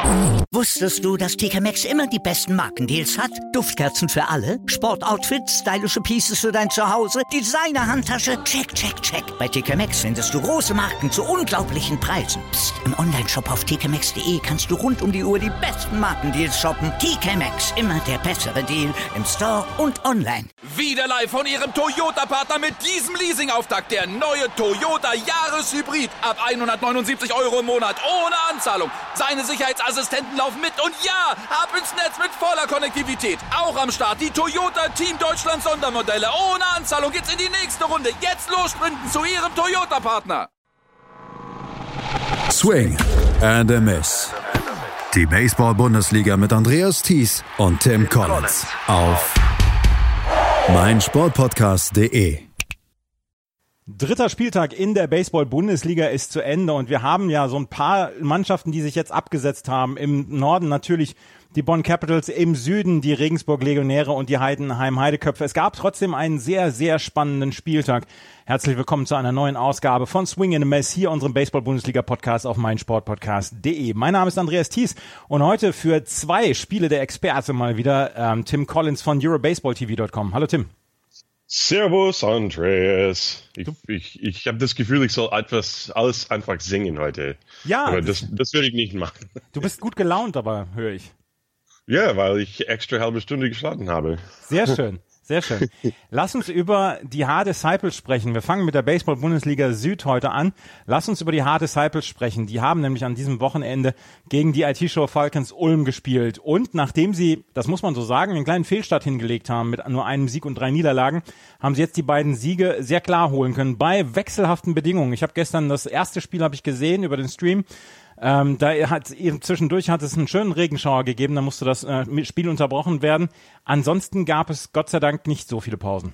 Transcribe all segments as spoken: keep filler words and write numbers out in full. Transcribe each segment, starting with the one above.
Wusstest du, dass T K Maxx immer die besten Markendeals hat? Duftkerzen für alle, Sportoutfits, stylische Pieces für dein Zuhause, Designer-Handtasche, check, check, check. Bei T K Maxx findest du große Marken zu unglaublichen Preisen. Psst. Im Onlineshop auf t k maxx punkt d e kannst du rund um die Uhr die besten Markendeals shoppen. T K Maxx, immer der bessere Deal im Store und online. Wieder live von Ihrem Toyota-Partner mit diesem Leasing-Auftakt. Der neue Toyota Jahreshybrid. Ab hundertneunundsiebzig Euro im Monat. Ohne Anzahlung. Seine Sicherheitsassistenten laufen mit. Und ja, ab ins Netz mit voller Konnektivität. Auch am Start die Toyota Team Deutschland Sondermodelle. Ohne Anzahlung geht's in die nächste Runde. Jetzt los sprinten zu Ihrem Toyota-Partner. Swing and a Miss. Die Baseball-Bundesliga mit Andreas Thies und Tim Collins auf meinsportpodcast punkt de. Dritter Spieltag in der Baseball-Bundesliga ist zu Ende und wir haben ja so ein paar Mannschaften, die sich jetzt abgesetzt haben. Im Norden natürlich die Bonn Capitals, im Süden die Regensburg Legionäre und die Heidenheim Heideköpfe. Es gab trotzdem einen sehr, sehr spannenden Spieltag. Herzlich willkommen zu einer neuen Ausgabe von Swing and a Miss, hier unserem Baseball-Bundesliga-Podcast auf meinsportpodcast punkt de. Mein Name ist Andreas Thies und heute für zwei Spiele der Experte mal wieder ähm, Tim Collins von Eurobaseball T V Punkt com. Hallo Tim. Servus, Andreas. Ich, ich, ich habe das Gefühl, ich soll etwas, alles einfach singen heute. Ja. Aber das, das würde ich nicht machen. Du bist gut gelaunt, aber höre ich. Ja, weil ich extra halbe Stunde geschlafen habe. Sehr schön, sehr schön. Lass uns über die H-Disciples sprechen. Wir fangen mit der Baseball-Bundesliga Süd heute an. Lass uns über die H-Disciples sprechen. Die haben nämlich an diesem Wochenende gegen die I T-Show Falcons Ulm gespielt. Und nachdem sie, das muss man so sagen, einen kleinen Fehlstart hingelegt haben mit nur einem Sieg und drei Niederlagen, haben sie jetzt die beiden Siege sehr klar holen können bei wechselhaften Bedingungen. Ich habe gestern das erste Spiel habe ich gesehen über den Stream. Ähm, da hat eben zwischendurch hat es einen schönen Regenschauer gegeben, da musste das äh, Spiel unterbrochen werden. Ansonsten gab es Gott sei Dank nicht so viele Pausen.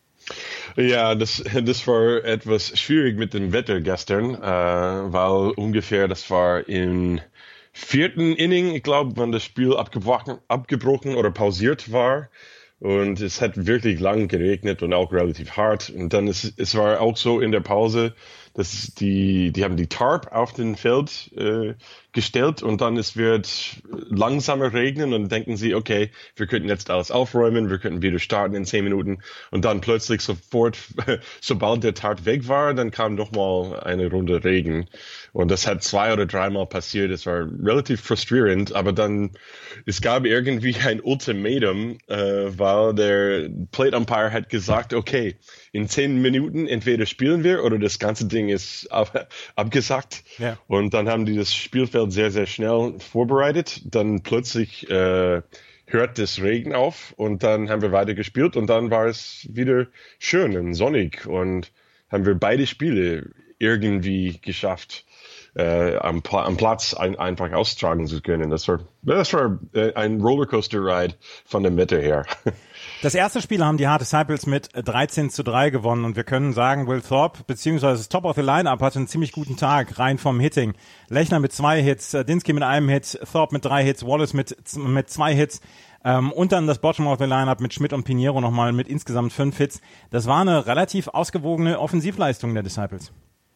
Ja, das, das war etwas schwierig mit dem Wetter gestern, äh, weil ungefähr, das war im vierten Inning, ich glaube, wenn das Spiel abgebrochen, abgebrochen oder pausiert war. Und es hat wirklich lang geregnet und auch relativ hart. Und dann ist es war auch so in der Pause, dass die die haben die Tarp auf den Feld äh, gestellt und dann es wird langsamer regnen und denken sie, okay, wir könnten jetzt alles aufräumen, wir könnten wieder starten in zehn Minuten und dann plötzlich sofort, sobald der Tarp weg war, dann kam noch mal eine Runde Regen und das hat zwei oder dreimal passiert. Es war relativ frustrierend, aber dann es gab irgendwie ein Ultimatum, äh, weil der Plate Umpire hat gesagt, okay, in zehn Minuten entweder spielen wir oder das ganze Ding ist ab, abgesagt. Ja. Und dann haben die das Spielfeld sehr, sehr schnell vorbereitet. Dann plötzlich äh, hört das Regen auf und dann haben wir weiter gespielt und dann war es wieder schön und sonnig und haben wir beide Spiele irgendwie geschafft, äh, am, am Platz ein, einfach austragen zu können. Das war, das war äh, ein Rollercoaster-Ride von dem Wetter her. Das erste Spiel haben die H-Disciples mit dreizehn zu drei gewonnen und wir können sagen, Will Thorpe beziehungsweise das Top of the Lineup hatte einen ziemlich guten Tag, rein vom Hitting. Lechner mit zwei Hits, Dinsky mit einem Hit, Thorpe mit drei Hits, Wallace mit mit zwei Hits ähm, und dann das Bottom of the Lineup mit Schmidt und Pinheiro nochmal mit insgesamt fünf Hits. Das war eine relativ ausgewogene Offensivleistung der Disciples.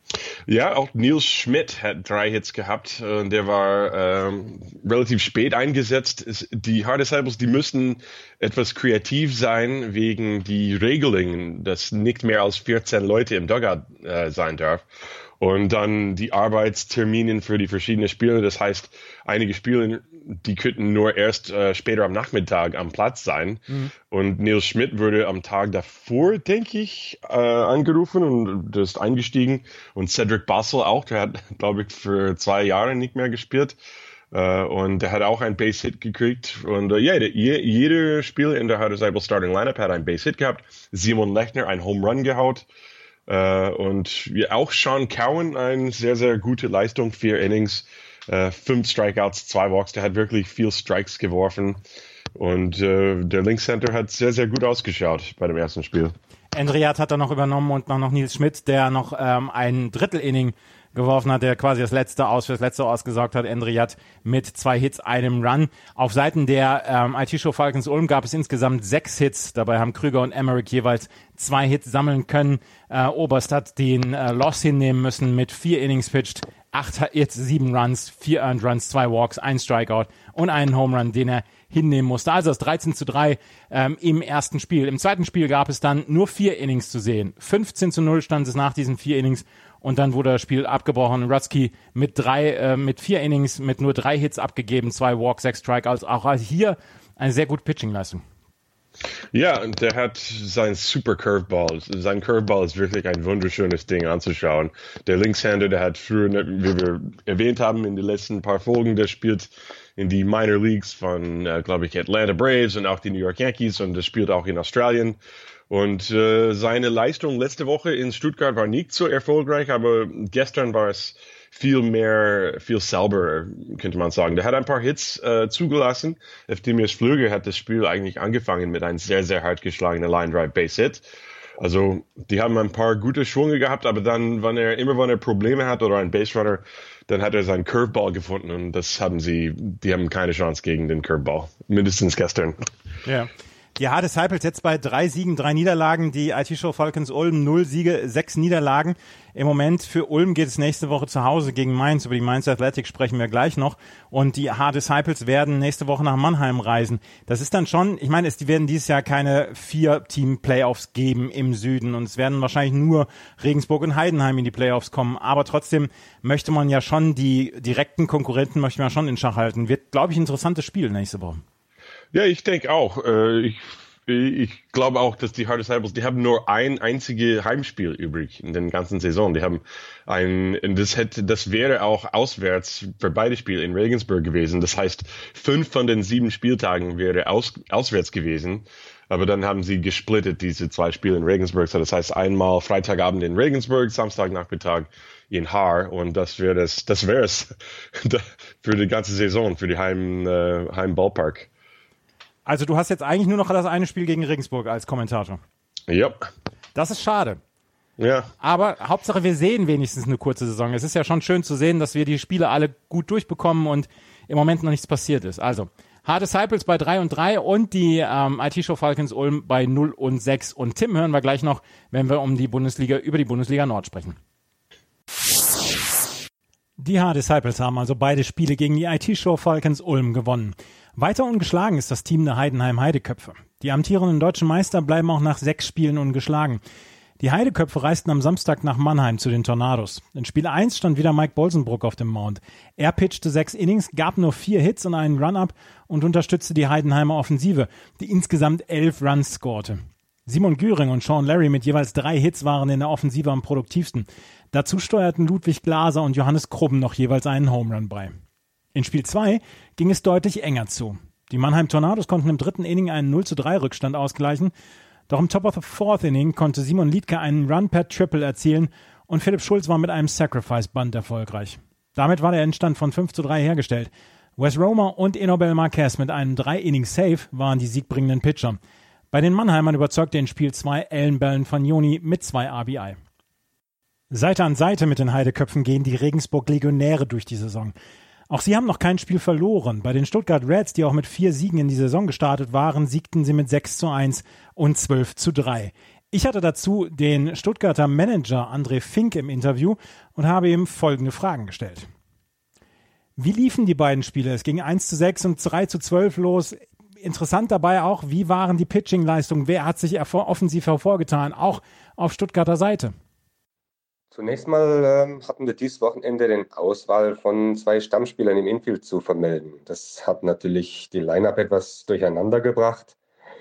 Ja, auch Nils Schmidt hat drei Hits gehabt. Äh, der war ähm, relativ spät eingesetzt. Es, die H-Disciples, die müssten etwas kreativ sein wegen die Regelungen, dass nicht mehr als vierzehn Leute im Dugout äh, sein darf. Und dann die Arbeitsterminen für die verschiedenen Spiele. Das heißt, einige Spiele, die könnten nur erst äh, später am Nachmittag am Platz sein. Mhm. Und Nils Schmidt wurde am Tag davor, denke ich, äh, angerufen und das ist eingestiegen. Und Cedric Bassel auch, der hat, glaube ich, für zwei Jahre nicht mehr gespielt. Uh, und der hat auch einen Base-Hit gekriegt. Und uh, ja, je, jeder Spieler in der H-Disciples Starting Lineup hat einen Base-Hit gehabt. Simon Lechner einen Home Run gehaut. Uh, und ja, auch Sean Cowan, eine sehr, sehr gute Leistung. Vier Innings, uh, fünf Strikeouts, zwei Walks. Der hat wirklich viel Strikes geworfen. Und uh, der Linkcenter hat sehr, sehr gut ausgeschaut bei dem ersten Spiel. Endriat hat er noch übernommen und noch, noch Nils Schmidt, der noch ähm, ein Drittel-Inning geworfen hat, der quasi das letzte aus für das letzte ausgesorgt hat. Endriat mit zwei Hits, einem Run. Auf Seiten der ähm, I T-Show Falcons Ulm gab es insgesamt sechs Hits. Dabei haben Krüger und Emmerich jeweils zwei Hits sammeln können. Äh, Oberst hat den äh, Loss hinnehmen müssen mit vier Innings pitched, acht jetzt sieben Runs, vier Earned Runs, zwei Walks, ein Strikeout und einen Home Run, den er hinnehmen musste. Also das dreizehn zu drei ähm, im ersten Spiel. Im zweiten Spiel gab es dann nur vier Innings zu sehen. fünfzehn zu null stand es nach diesen vier Innings und dann wurde das Spiel abgebrochen. Rutsky mit drei, äh, mit vier Innings, mit nur drei Hits abgegeben, zwei Walks, sechs Strikeouts. Auch hier eine sehr gute Pitching-Leistung. Ja, und der hat sein Super Curveball. Sein Curveball ist wirklich ein wunderschönes Ding anzuschauen. Der Linkshänder, der hat früher, wie wir erwähnt haben in den letzten paar Folgen, der spielt in die Minor Leagues von, äh, glaube ich, Atlanta Braves und auch die New York Yankees und der spielt auch in Australien. Und äh, seine Leistung letzte Woche in Stuttgart war nicht so erfolgreich, aber gestern war es viel mehr, viel selber, könnte man sagen. Der hat ein paar Hits äh, zugelassen. Efthymios Flügge hat das Spiel eigentlich angefangen mit einem sehr, sehr hart geschlagenen Line-Drive-Base-Hit. Also die haben ein paar gute Schwünge gehabt, aber dann, wenn er immer wenn er Probleme hat oder ein Base-Runner, dann hat er seinen Curveball gefunden und das haben sie, die haben keine Chance gegen den Curveball. Mindestens gestern. Ja. Die Hard Disciples jetzt bei drei Siegen, drei Niederlagen. Die I T-Show Falcons Ulm, null Siege, sechs Niederlagen. Im Moment für Ulm geht es nächste Woche zu Hause gegen Mainz. Über die Mainz Athletic sprechen wir gleich noch. Und die Hard Disciples werden nächste Woche nach Mannheim reisen. Das ist dann schon, ich meine, es die werden dieses Jahr keine vier Team-Playoffs geben im Süden. Und es werden wahrscheinlich nur Regensburg und Heidenheim in die Playoffs kommen. Aber trotzdem möchte man ja schon die direkten Konkurrenten möchte man schon in Schach halten. Wird, glaube ich, ein interessantes Spiel nächste Woche. Ja, ich denke auch. Ich, ich glaube auch, dass die Hard Disciples, die haben nur ein einziges Heimspiel übrig in der ganzen Saison. Die haben ein, das hätte, das wäre auch auswärts für beide Spiele in Regensburg gewesen. Das heißt, fünf von den sieben Spieltagen wäre aus, auswärts gewesen. Aber dann haben sie gesplittet, diese zwei Spiele in Regensburg. So, das heißt, einmal Freitagabend in Regensburg, Samstagnachmittag in Haar. Und das wäre es, das wäre es für die ganze Saison, für die Heim, äh, Heimballpark. Also du hast jetzt eigentlich nur noch das eine Spiel gegen Regensburg als Kommentator. Ja. Das ist schade. Ja. Aber Hauptsache wir sehen wenigstens eine kurze Saison. Es ist ja schon schön zu sehen, dass wir die Spiele alle gut durchbekommen und im Moment noch nichts passiert ist. Also Hard Disciples bei drei und drei und die ähm, I T-Show Falcons Ulm bei null und sechs. Und Tim hören wir gleich noch, wenn wir um die Bundesliga, über die Bundesliga Nord sprechen. Die Hard Disciples haben also beide Spiele gegen die I T-Show Falcons Ulm gewonnen. Weiter ungeschlagen ist das Team der Heidenheim Heideköpfe. Die amtierenden deutschen Meister bleiben auch nach sechs Spielen ungeschlagen. Die Heideköpfe reisten am Samstag nach Mannheim zu den Tornados. In Spiel eins stand wieder Mike Bolsenbrook auf dem Mound. Er pitchte sechs Innings, gab nur vier Hits und einen Run-Up und unterstützte die Heidenheimer Offensive, die insgesamt elf Runs scorte. Simon Güring und Sean Larry mit jeweils drei Hits waren in der Offensive am produktivsten. Dazu steuerten Ludwig Glaser und Johannes Krubben noch jeweils einen Home Run bei. In Spiel zwei ging es deutlich enger zu. Die Mannheim Tornados konnten im dritten Inning einen null zu drei Rückstand ausgleichen. Doch im Top of the Fourth Inning konnte Simon Liedke einen Run per Triple erzielen und Philipp Schulz war mit einem Sacrifice Bunt erfolgreich. Damit war der Endstand von fünf zu drei hergestellt. Wes Romer und Enobel Marquez mit einem drei Inning Save waren die siegbringenden Pitcher. Bei den Mannheimern überzeugte in Spiel zwei Alan Bellin-Fagnoni mit zwei R B I. Seite an Seite mit den Heideköpfen gehen die Regensburg Legionäre durch die Saison. Auch sie haben noch kein Spiel verloren. Bei den Stuttgart Reds, die auch mit vier Siegen in die Saison gestartet waren, siegten sie mit sechs zu eins und zwölf zu drei. Ich hatte dazu den Stuttgarter Manager André Fink im Interview und habe ihm folgende Fragen gestellt. Wie liefen die beiden Spiele? Es ging eins zu sechs und drei zu zwölf los. Interessant dabei auch, wie waren die Pitching-Leistungen? Wer hat sich offensiv hervorgetan? Auch auf Stuttgarter Seite. Zunächst mal ähm, hatten wir dieses Wochenende den Auswahl von zwei Stammspielern im Infield zu vermelden. Das hat natürlich die Line-Up etwas durcheinander gebracht.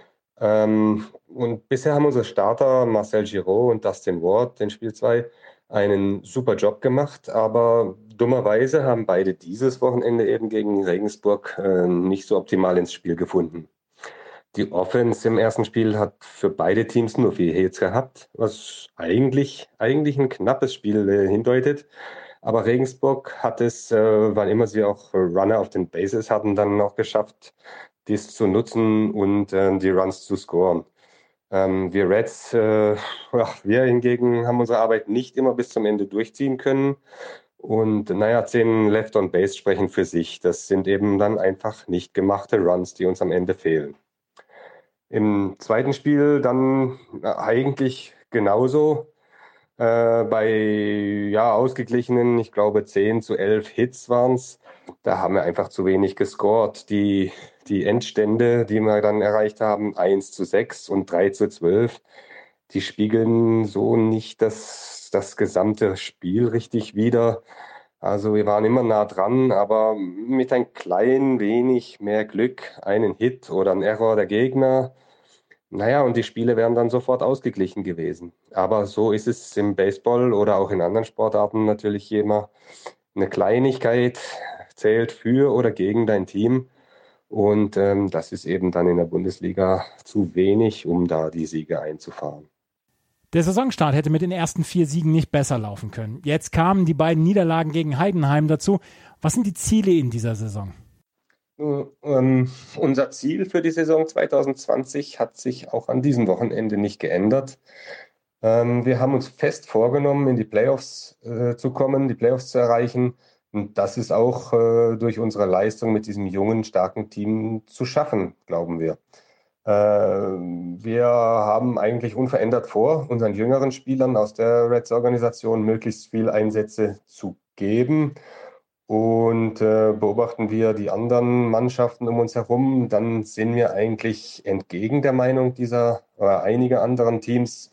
Ähm, und bisher haben unsere Starter Marcel Giraud und Dustin Ward in Spiel zwei einen super Job gemacht, aber dummerweise haben beide dieses Wochenende eben gegen Regensburg äh, nicht so optimal ins Spiel gefunden. Die Offense im ersten Spiel hat für beide Teams nur vier Hits gehabt, was eigentlich, eigentlich ein knappes Spiel äh, hindeutet. Aber Regensburg hat es, äh, wann immer sie auch Runner auf den Bases hatten, dann noch geschafft, dies zu nutzen und äh, die Runs zu scoren. Ähm, wir Reds, äh, ja, wir hingegen haben unsere Arbeit nicht immer bis zum Ende durchziehen können. Und naja, zehn Left on Base sprechen für sich. Das sind eben dann einfach nicht gemachte Runs, die uns am Ende fehlen. Im zweiten Spiel dann eigentlich genauso. Äh, bei ja, ausgeglichenen, ich glaube zehn zu elf Hits waren es. Da haben wir einfach zu wenig gescored. Die, die Endstände, die wir dann erreicht haben, eins zu sechs und drei zu zwölf, die spiegeln so nicht das, das gesamte Spiel richtig wider. Also wir waren immer nah dran, aber mit ein klein wenig mehr Glück, einen Hit oder ein Error der Gegner. Naja, und die Spiele wären dann sofort ausgeglichen gewesen. Aber so ist es im Baseball oder auch in anderen Sportarten natürlich immer. Eine Kleinigkeit zählt für oder gegen dein Team. Und ähm, das ist eben dann in der Bundesliga zu wenig, um da die Siege einzufahren. Der Saisonstart hätte mit den ersten vier Siegen nicht besser laufen können. Jetzt kamen die beiden Niederlagen gegen Heidenheim dazu. Was sind die Ziele in dieser Saison? Ähm, unser Ziel für die Saison zwanzig zwanzig hat sich auch an diesem Wochenende nicht geändert. Ähm, wir haben uns fest vorgenommen, in die Playoffs äh, zu kommen, die Playoffs zu erreichen. Und das ist auch äh, durch unsere Leistung mit diesem jungen, starken Team zu schaffen, glauben wir. Wir haben eigentlich unverändert vor, unseren jüngeren Spielern aus der Reds-Organisation möglichst viel Einsätze zu geben. Und äh, beobachten wir die anderen Mannschaften um uns herum, dann sind wir eigentlich entgegen der Meinung dieser oder einiger anderen Teams.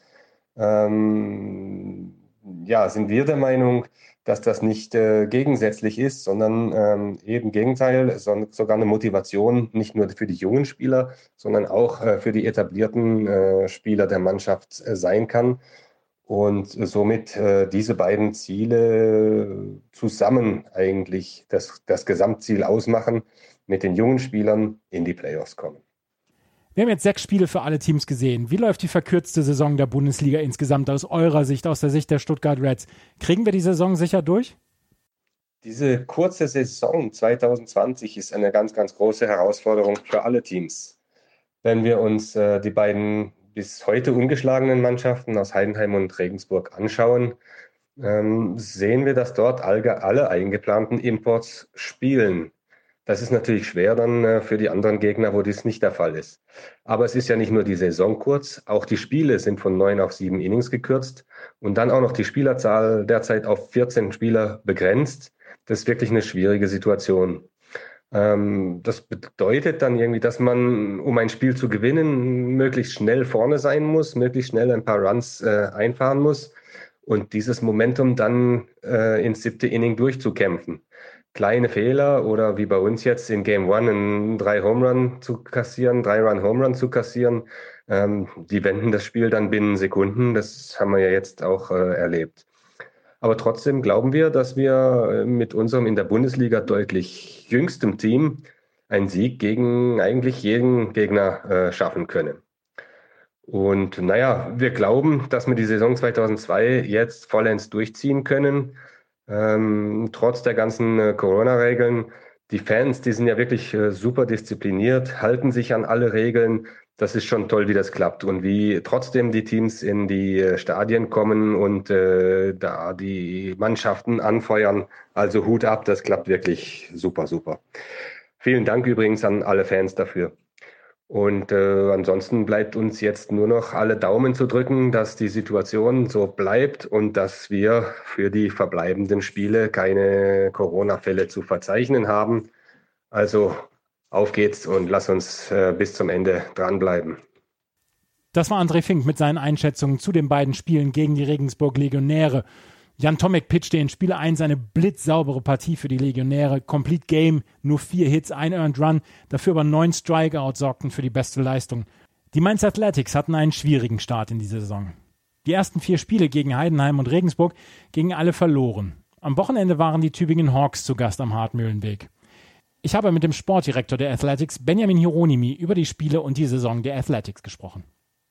Ähm, ja, sind wir der Meinung, dass das nicht äh, gegensätzlich ist, sondern ähm, eben Gegenteil, sondern sogar eine Motivation nicht nur für die jungen Spieler, sondern auch äh, für die etablierten äh, Spieler der Mannschaft äh, sein kann. Und somit äh, diese beiden Ziele zusammen eigentlich das, das Gesamtziel ausmachen, mit den jungen Spielern in die Playoffs kommen. Wir haben jetzt sechs Spiele für alle Teams gesehen. Wie läuft die verkürzte Saison der Bundesliga insgesamt aus eurer Sicht, aus der Sicht der Stuttgart Reds? Kriegen wir die Saison sicher durch? Diese kurze Saison zwanzig zwanzig ist eine ganz, ganz große Herausforderung für alle Teams. Wenn wir uns äh, die beiden bis heute ungeschlagenen Mannschaften aus Heidenheim und Regensburg anschauen, ähm, sehen wir, dass dort alle, alle eingeplanten Imports spielen. Das ist natürlich schwer dann äh, für die anderen Gegner, wo dies nicht der Fall ist. Aber es ist ja nicht nur die Saison kurz, auch die Spiele sind von neun auf sieben Innings gekürzt und dann auch noch die Spielerzahl derzeit auf vierzehn Spieler begrenzt. Das ist wirklich eine schwierige Situation. Ähm, das bedeutet dann irgendwie, dass man, um ein Spiel zu gewinnen, möglichst schnell vorne sein muss, möglichst schnell ein paar Runs äh, einfahren muss und dieses Momentum dann äh, ins siebte Inning durchzukämpfen. Kleine Fehler oder wie bei uns jetzt in Game One einen drei Home Run zu kassieren, drei Run Home Run zu kassieren, ähm, die wenden das Spiel dann binnen Sekunden. Das haben wir ja jetzt auch äh, erlebt. Aber trotzdem glauben wir, dass wir mit unserem in der Bundesliga deutlich jüngstem Team einen Sieg gegen eigentlich jeden Gegner äh, schaffen können. Und naja, wir glauben, dass wir die Saison zweitausendzwei jetzt vollends durchziehen können. Ähm, trotz der ganzen äh, Corona-Regeln. Die Fans, die sind ja wirklich äh, super diszipliniert, halten sich an alle Regeln. Das ist schon toll, wie das klappt und wie trotzdem die Teams in die äh, Stadien kommen und äh, da die Mannschaften anfeuern. Also Hut ab, das klappt wirklich super, super. Vielen Dank übrigens an alle Fans dafür. Und äh, ansonsten bleibt uns jetzt nur noch alle Daumen zu drücken, dass die Situation so bleibt und dass wir für die verbleibenden Spiele keine Corona-Fälle zu verzeichnen haben. Also auf geht's und lass uns äh, bis zum Ende dranbleiben. Das war André Fink mit seinen Einschätzungen zu den beiden Spielen gegen die Regensburg Legionäre. Jan Tomek pitchte in Spiel eins eine blitzsaubere Partie für die Legionäre. Complete Game, nur vier Hits, ein Earned Run, dafür aber neun Strikeouts sorgten für die beste Leistung. Die Mainz Athletics hatten einen schwierigen Start in die Saison. Die ersten vier Spiele gegen Heidenheim und Regensburg gingen alle verloren. Am Wochenende waren die Tübingen Hawks zu Gast am Hartmühlenweg. Ich habe mit dem Sportdirektor der Athletics, Benjamin Hieronymi, über die Spiele und die Saison der Athletics gesprochen.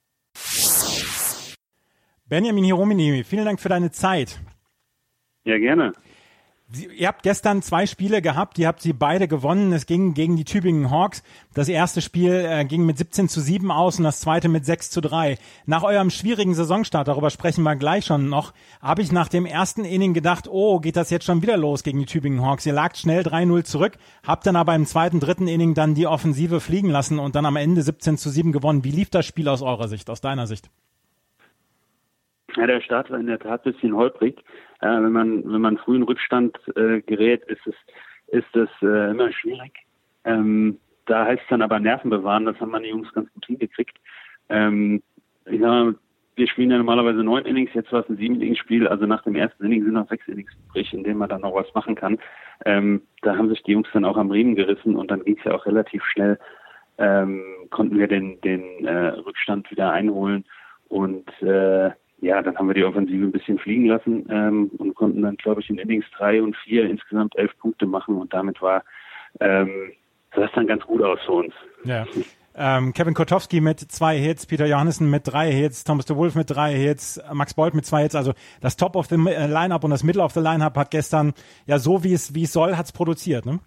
Benjamin Hieronymi, vielen Dank für deine Zeit. Ja, gerne. Sie, ihr habt gestern zwei Spiele gehabt, ihr habt sie beide gewonnen. Es ging gegen die Tübingen Hawks. Das erste Spiel äh, ging mit siebzehn zu sieben aus und das zweite mit sechs zu drei. Nach eurem schwierigen Saisonstart, darüber sprechen wir gleich schon noch, habe ich nach dem ersten Inning gedacht, oh, geht das jetzt schon wieder los gegen die Tübingen Hawks. Ihr lagt schnell drei null zurück, habt dann aber im zweiten, dritten Inning dann die Offensive fliegen lassen und dann am Ende siebzehn zu sieben gewonnen. Wie lief das Spiel aus eurer Sicht, aus deiner Sicht? Ja, der Start war in der Tat ein bisschen holprig. Ja, wenn man wenn man früh in Rückstand äh, gerät, ist es ist es äh, immer schwierig. Ähm, da heißt es dann aber Nerven bewahren. Das haben meine Jungs ganz gut hingekriegt. Ähm, ich sag mal, wir spielen ja normalerweise neun Innings, jetzt war es ein sieben Innings Spiel. Also nach dem ersten Inning sind noch sechs Innings übrig, in denen man dann noch was machen kann. Ähm, da haben sich die Jungs dann auch am Riemen gerissen und dann ging es ja auch relativ schnell. Ähm, konnten wir den den äh, Rückstand wieder einholen und äh, ja, dann haben wir die Offensive ein bisschen fliegen lassen ähm, und konnten dann, glaube ich, in Innings drei und vier insgesamt elf Punkte machen und damit war ähm, sah es dann ganz gut aus für uns. Ja. Ähm, Kevin Kotowski mit zwei Hits, Peter Johannessen mit drei Hits, Thomas de Wolf mit drei Hits, Max Bolt mit zwei Hits. Also das Top of the Lineup und das Middle of the Lineup hat gestern ja so wie es wie es soll, hat's produziert, ne?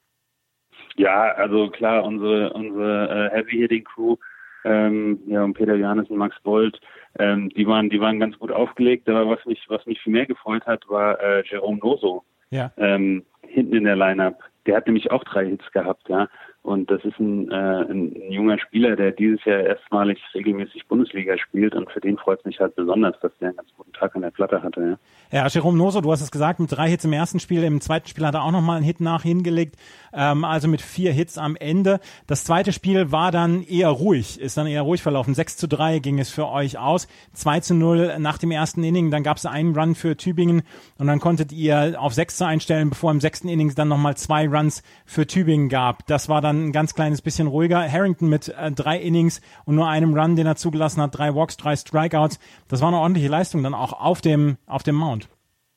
Ja, also klar, unsere unsere äh, Heavy Hitting Crew, ähm, ja und Peter Johannessen, Max Bolt, ähm, die waren die waren ganz gut aufgelegt. Aber was mich was mich viel mehr gefreut hat, war äh, Jerome Noso. Ja. Ähm, hinten in der Lineup. Der hat nämlich auch drei Hits gehabt, ja. Und das ist ein, äh, ein, ein junger Spieler, der dieses Jahr erstmalig regelmäßig Bundesliga spielt und für den freut es mich halt besonders, dass der einen ganz guten Tag an der Platte hatte. Ja, ja Jerome Noso, du hast es gesagt, mit drei Hits im ersten Spiel, im zweiten Spiel hat er auch nochmal einen Hit nach hingelegt, ähm, also mit vier Hits am Ende. Das zweite Spiel war dann eher ruhig, ist dann eher ruhig verlaufen. sechs zu drei ging es für euch aus, zwei zu null nach dem ersten Inning, dann gab es einen Run für Tübingen und dann konntet ihr auf sechs zu einstellen, bevor im sechsten Innings dann nochmal zwei Runs für Tübingen gab. Das war dann ein ganz kleines bisschen ruhiger. Harrington mit äh, drei Innings und nur einem Run, den er zugelassen hat, drei Walks, drei Strikeouts. Das war eine ordentliche Leistung dann auch auf dem auf dem Mount.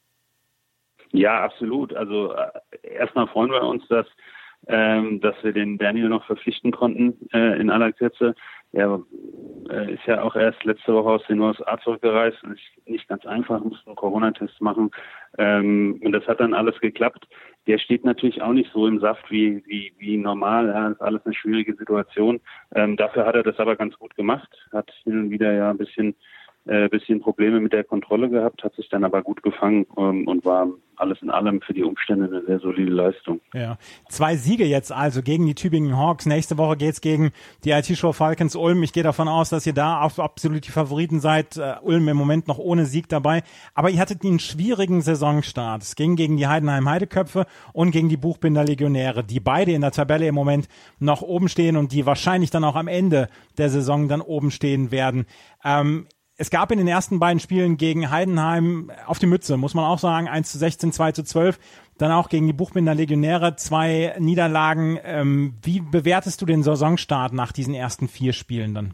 Ja, absolut. Also äh, erstmal freuen wir uns, dass ähm, dass wir den Daniel noch verpflichten konnten äh, in aller Kürze. Er äh, ist ja auch erst letzte Woche aus den U S A zurückgereist und ist nicht ganz einfach, musste einen Corona-Test machen. Ähm, und das hat dann alles geklappt. Der steht natürlich auch nicht so im Saft wie wie, wie normal. Ja, das ist alles eine schwierige Situation. Ähm, dafür hat er das aber ganz gut gemacht. Hat hin und wieder ja ein bisschen äh, bisschen Probleme mit der Kontrolle gehabt, hat sich dann aber gut gefangen ähm, und war alles in allem für die Umstände eine sehr solide Leistung. Ja, zwei Siege jetzt also gegen die Tübingen Hawks. Nächste Woche geht's gegen die I T-Show Falcons Ulm. Ich gehe davon aus, dass ihr da auf absolut die Favoriten seid. Uh, Ulm im Moment noch ohne Sieg dabei. Aber ihr hattet einen schwierigen Saisonstart. Es ging gegen die Heidenheim Heideköpfe und gegen die Buchbinder Legionäre, die beide in der Tabelle im Moment noch oben stehen und die wahrscheinlich dann auch am Ende der Saison dann oben stehen werden. Ähm, Es gab in den ersten beiden Spielen gegen Heidenheim auf die Mütze, muss man auch sagen, eins zu sechzehn, zwei zu zwölf. Dann auch gegen die Buchbinder Legionäre zwei Niederlagen. Ähm, wie bewertest du den Saisonstart nach diesen ersten vier Spielen dann?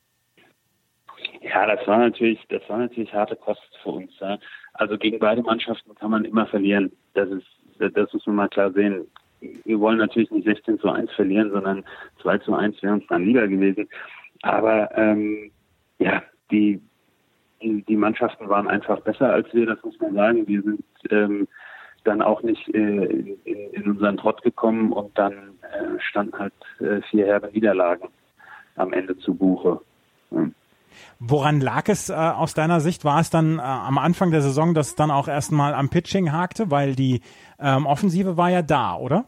Ja, das war natürlich, das war natürlich harte Kost für uns. Ja. Also gegen beide Mannschaften kann man immer verlieren. Das ist, das muss man mal klar sehen. Wir wollen natürlich nicht sechzehn zu eins verlieren, sondern zwei zu eins wäre uns dann lieber gewesen. Aber ähm, ja, die Die Mannschaften waren einfach besser als wir, das muss man sagen. Wir sind ähm, dann auch nicht äh, in, in unseren Trott gekommen und dann äh, standen halt äh, vier herbe Niederlagen am Ende zu Buche. Ja. Woran lag es äh, aus deiner Sicht? War es dann äh, am Anfang der Saison, dass es dann auch erstmal am Pitching hakte? Weil die ähm, Offensive war ja da, oder?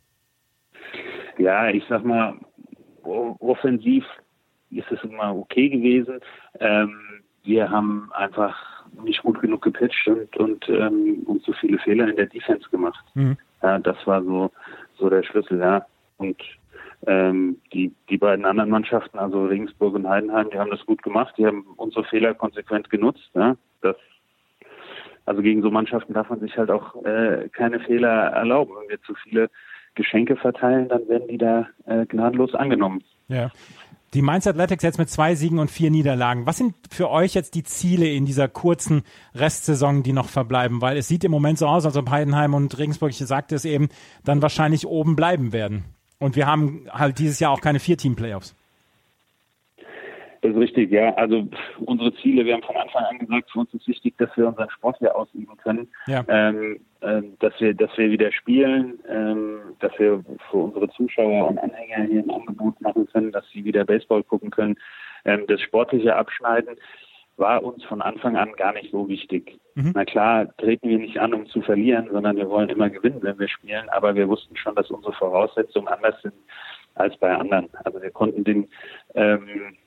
Ja, ich sag mal, offensiv ist es immer okay gewesen. Ähm, Wir haben einfach nicht gut genug gepitcht und, und, ähm, und so viele Fehler in der Defense gemacht. Mhm. Ja, das war so, so der Schlüssel, ja. Und ähm, die, die beiden anderen Mannschaften, also Regensburg und Heidenheim, die haben das gut gemacht. Die haben unsere Fehler konsequent genutzt. Ja. Das, also gegen so Mannschaften darf man sich halt auch äh, keine Fehler erlauben. Wenn wir zu viele Geschenke verteilen, dann werden die da äh, gnadenlos angenommen. Ja. Die Mainz Athletics jetzt mit zwei Siegen und vier Niederlagen. Was sind für euch jetzt die Ziele in dieser kurzen Restsaison, die noch verbleiben? Weil es sieht im Moment so aus, als ob Heidenheim und Regensburg, ich sagte es eben, dann wahrscheinlich oben bleiben werden. Und wir haben halt dieses Jahr auch keine Vier-Team-Playoffs. Das ist richtig, ja. Also unsere Ziele, wir haben von Anfang an gesagt, für uns ist wichtig, dass wir unseren Sport hier ausüben können, ja. ähm, äh, dass wir, dass wir wieder spielen, ähm, dass wir für unsere Zuschauer und Anhänger hier ein Angebot machen können, dass sie wieder Baseball gucken können. Ähm, das sportliche Abschneiden war uns von Anfang an gar nicht so wichtig. Mhm. Na klar, treten wir nicht an, um zu verlieren, sondern wir wollen immer gewinnen, wenn wir spielen, aber wir wussten schon, dass unsere Voraussetzungen anders sind als bei anderen. Also wir konnten den ähm,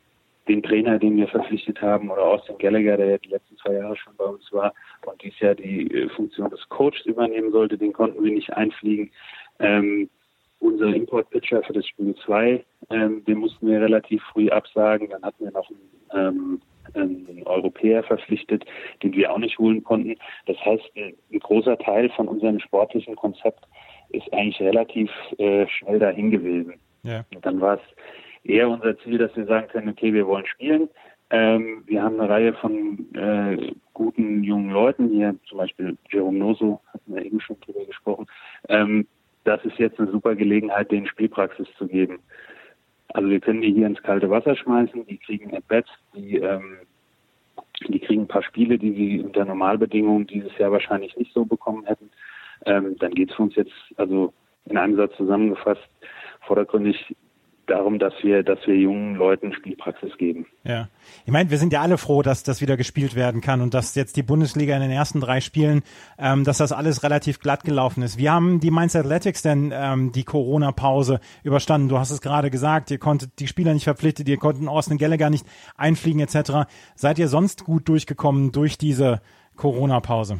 den Trainer, den wir verpflichtet haben, oder Austin Gallagher, der ja die letzten zwei Jahre schon bei uns war und dieses Jahr die äh, Funktion des Coaches übernehmen sollte, den konnten wir nicht einfliegen. Ähm, unser Import-Pitcher für das Spiel zwei, ähm, den mussten wir relativ früh absagen. Dann hatten wir noch einen, ähm, einen Europäer verpflichtet, den wir auch nicht holen konnten. Das heißt, ein, ein großer Teil von unserem sportlichen Konzept ist eigentlich relativ äh, schnell dahin gewesen. Ja. Und dann war es eher unser Ziel, dass wir sagen können, okay, wir wollen spielen. Ähm, wir haben eine Reihe von äh, guten jungen Leuten, hier zum Beispiel Jerome Noso, hatten wir eben schon drüber gesprochen. Ähm, das ist jetzt eine super Gelegenheit, denen Spielpraxis zu geben. Also wir können die hier ins kalte Wasser schmeißen, die kriegen At-Bats, die, ähm, die kriegen ein paar Spiele, die sie unter Normalbedingungen dieses Jahr wahrscheinlich nicht so bekommen hätten. Ähm, dann geht es für uns jetzt, also in einem Satz zusammengefasst, vordergründig darum, dass wir, dass wir jungen Leuten Spielpraxis geben. Ja, ich meine, wir sind ja alle froh, dass das wieder gespielt werden kann und dass jetzt die Bundesliga in den ersten drei Spielen, ähm, dass das alles relativ glatt gelaufen ist. Wie haben die Mainz Athletics denn ähm, die Corona-Pause überstanden? Du hast es gerade gesagt, ihr konntet die Spieler nicht verpflichtet, ihr konnten Austin Gallagher nicht einfliegen et cetera. Seid ihr sonst gut durchgekommen durch diese Corona-Pause?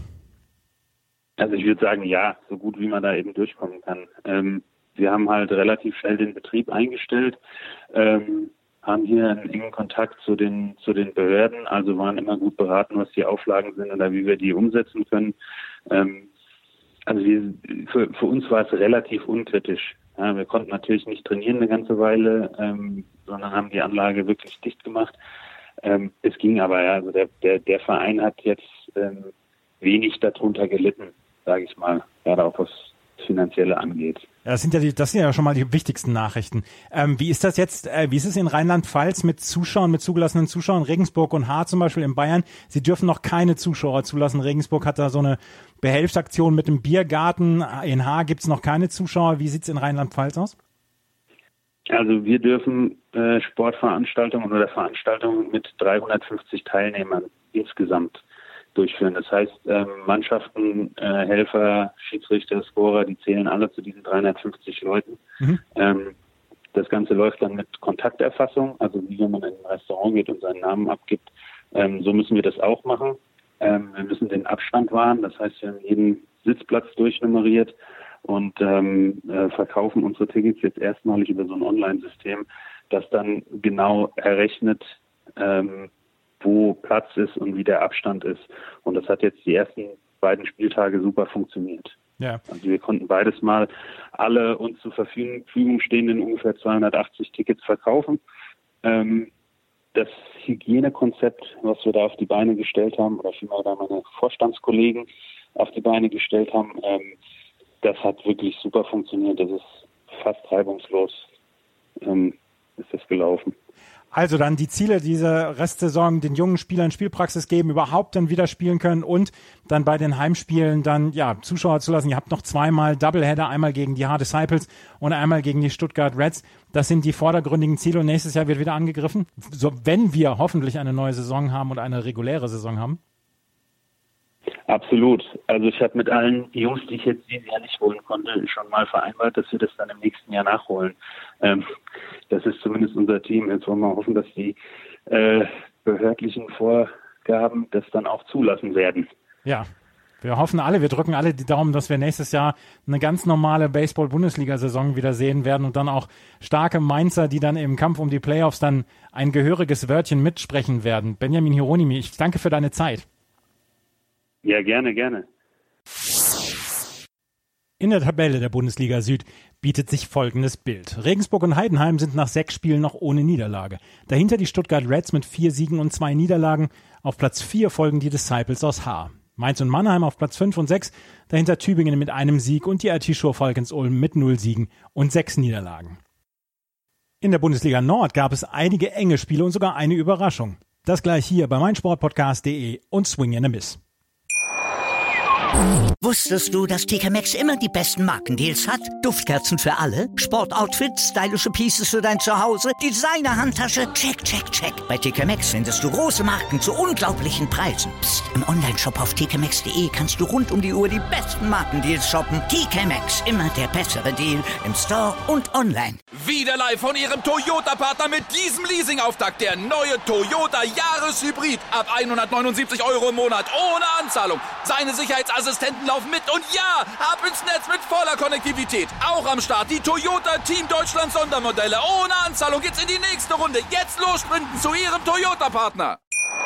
Also ich würde sagen, ja, so gut wie man da eben durchkommen kann. Ähm, Wir haben halt relativ schnell den Betrieb eingestellt, ähm, haben hier einen engen Kontakt zu den zu den Behörden, also waren immer gut beraten, was die Auflagen sind oder wie wir die umsetzen können. Ähm, also wir, für, für uns war es relativ unkritisch. Ja, wir konnten natürlich nicht trainieren eine ganze Weile, ähm, sondern haben die Anlage wirklich dicht gemacht. Ähm, es ging aber, ja, also der, der, der Verein hat jetzt ähm, wenig darunter gelitten, sage ich mal, gerade auch was Finanzielle angeht. Ja, das sind ja die, das sind ja schon mal die wichtigsten Nachrichten. Ähm, wie ist das jetzt, äh, wie ist es in Rheinland-Pfalz mit Zuschauern, mit zugelassenen Zuschauern? Regensburg und Haar zum Beispiel in Bayern, sie dürfen noch keine Zuschauer zulassen. Regensburg hat da so eine Behelfsaktion mit dem Biergarten. In Haar gibt's noch keine Zuschauer. Wie sieht's in Rheinland-Pfalz aus? Also wir dürfen äh, Sportveranstaltungen oder Veranstaltungen mit dreihundertfünfzig Teilnehmern insgesamt durchführen. Das heißt, ähm, Mannschaften, äh, Helfer, Schiedsrichter, Scorer, die zählen alle zu diesen dreihundertfünfzig Leuten. Mhm. Ähm, das Ganze läuft dann mit Kontakterfassung, also wie wenn man in ein Restaurant geht und seinen Namen abgibt. Ähm, so müssen wir das auch machen. Ähm, wir müssen den Abstand wahren, das heißt, wir haben jeden Sitzplatz durchnummeriert und ähm, äh, verkaufen unsere Tickets jetzt erstmalig über so ein Online-System, das dann genau errechnet, ähm, wo Platz ist und wie der Abstand ist. Und das hat jetzt die ersten beiden Spieltage super funktioniert. Ja. Also wir konnten beides mal alle uns zur Verfügung stehenden ungefähr zweihundertachtzig Tickets verkaufen. Ähm, das Hygienekonzept, was wir da auf die Beine gestellt haben, oder vielmehr da meine Vorstandskollegen auf die Beine gestellt haben, ähm, das hat wirklich super funktioniert. Das ist fast reibungslos ähm, ist das gelaufen. Also dann die Ziele dieser Restsaison, den jungen Spielern Spielpraxis geben, überhaupt dann wieder spielen können und dann bei den Heimspielen dann ja Zuschauer zulassen. Ihr habt noch zweimal Doubleheader, einmal gegen die Haar Disciples und einmal gegen die Stuttgart Reds. Das sind die vordergründigen Ziele und nächstes Jahr wird wieder angegriffen, so wenn wir hoffentlich eine neue Saison haben und eine reguläre Saison haben. Absolut. Also ich habe mit allen Jungs, die ich jetzt dieses Jahr nicht holen konnte, schon mal vereinbart, dass wir das dann im nächsten Jahr nachholen. Ähm, das ist zumindest unser Team. Jetzt wollen wir hoffen, dass die äh, behördlichen Vorgaben das dann auch zulassen werden. Ja, wir hoffen alle, wir drücken alle die Daumen, dass wir nächstes Jahr eine ganz normale Baseball-Bundesliga-Saison wieder sehen werden und dann auch starke Mainzer, die dann im Kampf um die Playoffs dann ein gehöriges Wörtchen mitsprechen werden. Benjamin Hieronymi, ich danke für deine Zeit. Ja, gerne, gerne. In der Tabelle der Bundesliga Süd bietet sich folgendes Bild. Regensburg und Heidenheim sind nach sechs Spielen noch ohne Niederlage. Dahinter die Stuttgart Reds mit vier Siegen und zwei Niederlagen. Auf Platz vier folgen die Disciples aus Haar. Mainz und Mannheim auf Platz fünf und sechs. Dahinter Tübingen mit einem Sieg und die I T-Show Falcons Ulm mit null Siegen und sechs Niederlagen. In der Bundesliga Nord gab es einige enge Spiele und sogar eine Überraschung. Das gleich hier bei meinsportpodcast punkt de und Swing and a Miss. Wusstest du, dass T K Maxx immer die besten Markendeals hat? Duftkerzen für alle, Sportoutfits, stylische Pieces für dein Zuhause, Designer-Handtasche, check, check, check. Bei T K Maxx findest du große Marken zu unglaublichen Preisen. Psst. Im Onlineshop auf t k maxx punkt d e kannst du rund um die Uhr die besten Markendeals shoppen. T K Maxx, immer der bessere Deal im Store und online. Wieder live von Ihrem Toyota-Partner mit diesem Leasing-Auftakt. Der neue Toyota Jahreshybrid. Ab hundertneunundsiebzig Euro im Monat ohne Anzahlung. Seine Sicherheitsassistenten laufen mit und ja, ab ins Netz mit voller Konnektivität. Auch am Start die Toyota Team Deutschland Sondermodelle. Ohne Anzahlung geht's in die nächste Runde. Jetzt los sprinten zu Ihrem Toyota-Partner.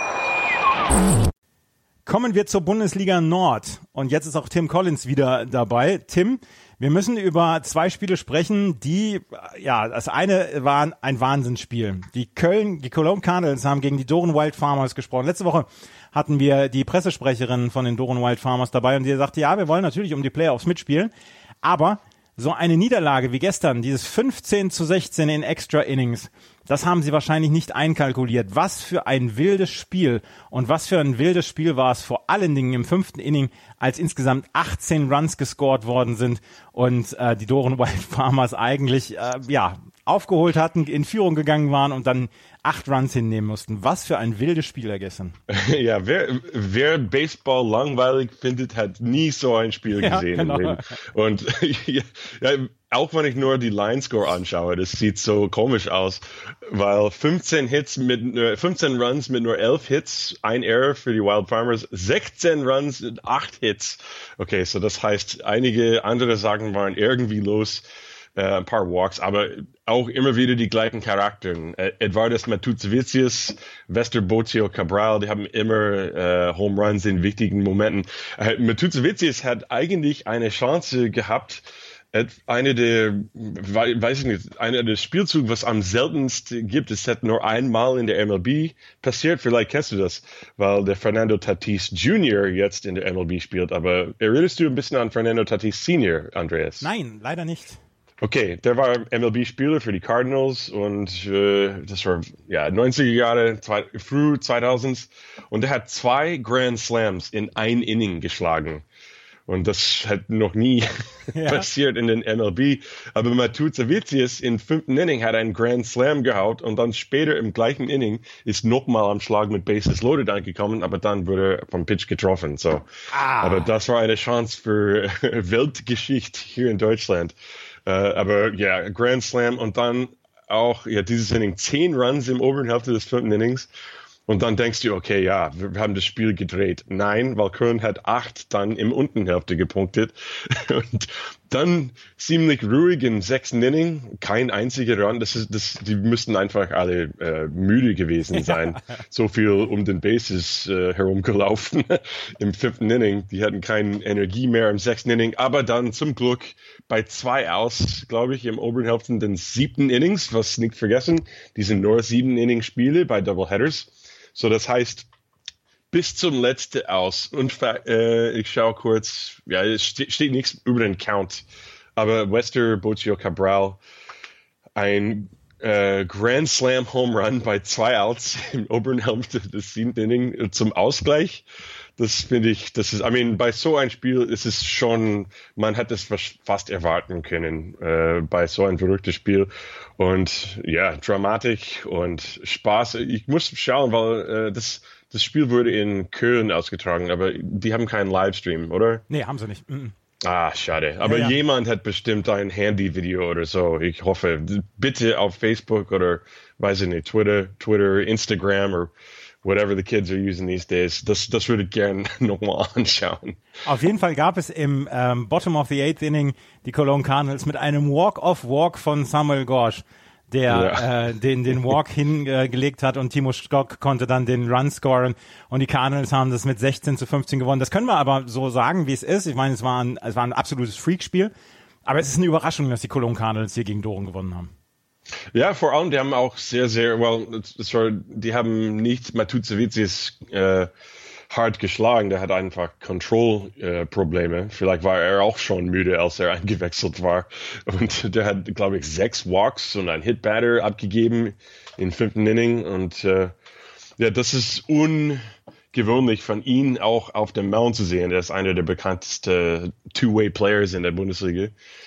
Kommen wir zur Bundesliga Nord. Und jetzt ist auch Tim Collins wieder dabei. Tim, wir müssen über zwei Spiele sprechen, die, ja, das eine war ein Wahnsinnsspiel. Die Köln, die Cologne Cardinals haben gegen die Doren Wild Farmers gesprochen. Letzte Woche hatten wir die Pressesprecherin von den Doren Wild Farmers dabei und die sagte, ja, wir wollen natürlich um die Playoffs mitspielen, aber so eine Niederlage wie gestern, dieses fünfzehn zu sechzehn in Extra Innings, das haben sie wahrscheinlich nicht einkalkuliert. Was für ein wildes Spiel und was für ein wildes Spiel war es vor allen Dingen im fünften Inning, als insgesamt achtzehn Runs gescored worden sind und äh, die Doren Wild Farmers eigentlich äh, ja aufgeholt hatten, in Führung gegangen waren und dann acht Runs hinnehmen mussten. Was für ein wildes Spiel gestern. Ja, wer, wer Baseball langweilig findet, hat nie so ein Spiel ja, gesehen. Genau. Im Leben. Und ja, auch wenn ich nur die Line-Score anschaue, das sieht so komisch aus, weil fünfzehn Hits mit fünfzehn Runs mit nur elf Hits, ein Error für die Wild Farmers, sechzehn Runs mit acht Hits. Okay, so das heißt, einige andere Sachen waren irgendwie los. Äh, ein paar Walks, aber auch immer wieder die gleichen Charakteren. Äh, Edvardas Matuzevicius, Vester Boccio Cabral, die haben immer äh, Home Runs in wichtigen Momenten. Äh, Matuzevicius hat eigentlich eine Chance gehabt, eine der, weiß ich nicht, einer der Spielzüge, was am seltensten gibt, es hat nur einmal in der M L B passiert, vielleicht kennst du das, weil der Fernando Tatis Junior jetzt in der M L B spielt, aber erinnerst du ein bisschen an Fernando Tatis Senior, Andreas? Nein, leider nicht. Okay, der war M L B-Spieler für die Cardinals und äh, das war ja neunziger Jahre, zwei, früh zweitausends und er hat zwei Grand Slams in ein Inning geschlagen. Und das hat noch nie ja. passiert in den M L B. Aber Matuzevicius im fünften Inning hat einen Grand Slam gehaut und dann später im gleichen Inning ist nochmal am Schlag mit Bases Loaded angekommen, aber dann wurde er vom Pitch getroffen. So. Ah. Aber das war eine Chance für Weltgeschichte hier in Deutschland. Uh, aber ja, Grand Slam und dann auch ja dieses Inning zehn Runs im oberen Hälfte des fünften Innings und dann denkst du, okay, ja, wir haben das Spiel gedreht. Nein, weil Köln hat acht dann im unteren Hälfte gepunktet und dann ziemlich ruhig im sechsten Inning, kein einziger Run. Das ist, das, die müssten einfach alle äh, müde gewesen sein. Ja. So viel um den Bases äh, herumgelaufen im fünften Inning. Die hatten keine Energie mehr im sechsten Inning. Aber dann zum Glück bei zwei Outs, glaube ich, im oberen Hälfte den siebten Innings, was nicht vergessen, die sind nur sieben Inning-Spiele bei Doubleheaders. So, das heißt, bis zum letzten aus. Und äh, ich schaue kurz, ja, es steht, steht nichts über den Count, aber Vester Boccio Cabral, ein äh, Grand Slam Home Run bei zwei Outs im oberen Hälfte des siebten Inning zum Ausgleich. Das finde ich, das ist, I mean, bei so einem Spiel ist es schon, man hat es fast erwarten können, äh, bei so einem verrückten Spiel. Und ja, Dramatik und Spaß. Ich muss schauen, weil äh, das, das Spiel wurde in Köln ausgetragen, aber die haben keinen Livestream, oder? Nee, haben sie nicht. Mm-mm. Ah, schade. Aber ja, ja. Jemand hat bestimmt ein Handy-Video oder so. Ich hoffe, bitte auf Facebook oder, weiß ich nicht, Twitter, Twitter, Instagram oder whatever the kids are using these days. Das, das würde ich gerne nochmal anschauen. Auf jeden Fall gab es im ähm, Bottom of the eighth Inning die Cologne Cardinals mit einem Walk-off-Walk von Samuel Gorsch, der ja. äh, den, den Walk hingelegt äh, hat und Timo Stock konnte dann den Run scoren und die Cardinals haben das mit sechzehn zu fünfzehn gewonnen. Das können wir aber so sagen, wie es ist. Ich meine, es war ein, es war ein absolutes Freakspiel, aber es ist eine Überraschung, dass die Cologne Cardinals hier gegen Doren gewonnen haben. Ja, vor allem, die haben auch sehr, sehr, well, das war, die haben nicht Matuzevicius äh, hart geschlagen, der hat einfach Control-Probleme. Äh, Vielleicht war er auch schon müde, als er eingewechselt war. Und der hat, glaube ich, sechs Walks und ein Hit-Batter abgegeben im fünften Inning. Und äh, ja, das ist un, gewöhnlich von ihm auch auf dem Mound zu sehen. Er ist einer der bekanntesten Two-Way-Players in der Bundesliga.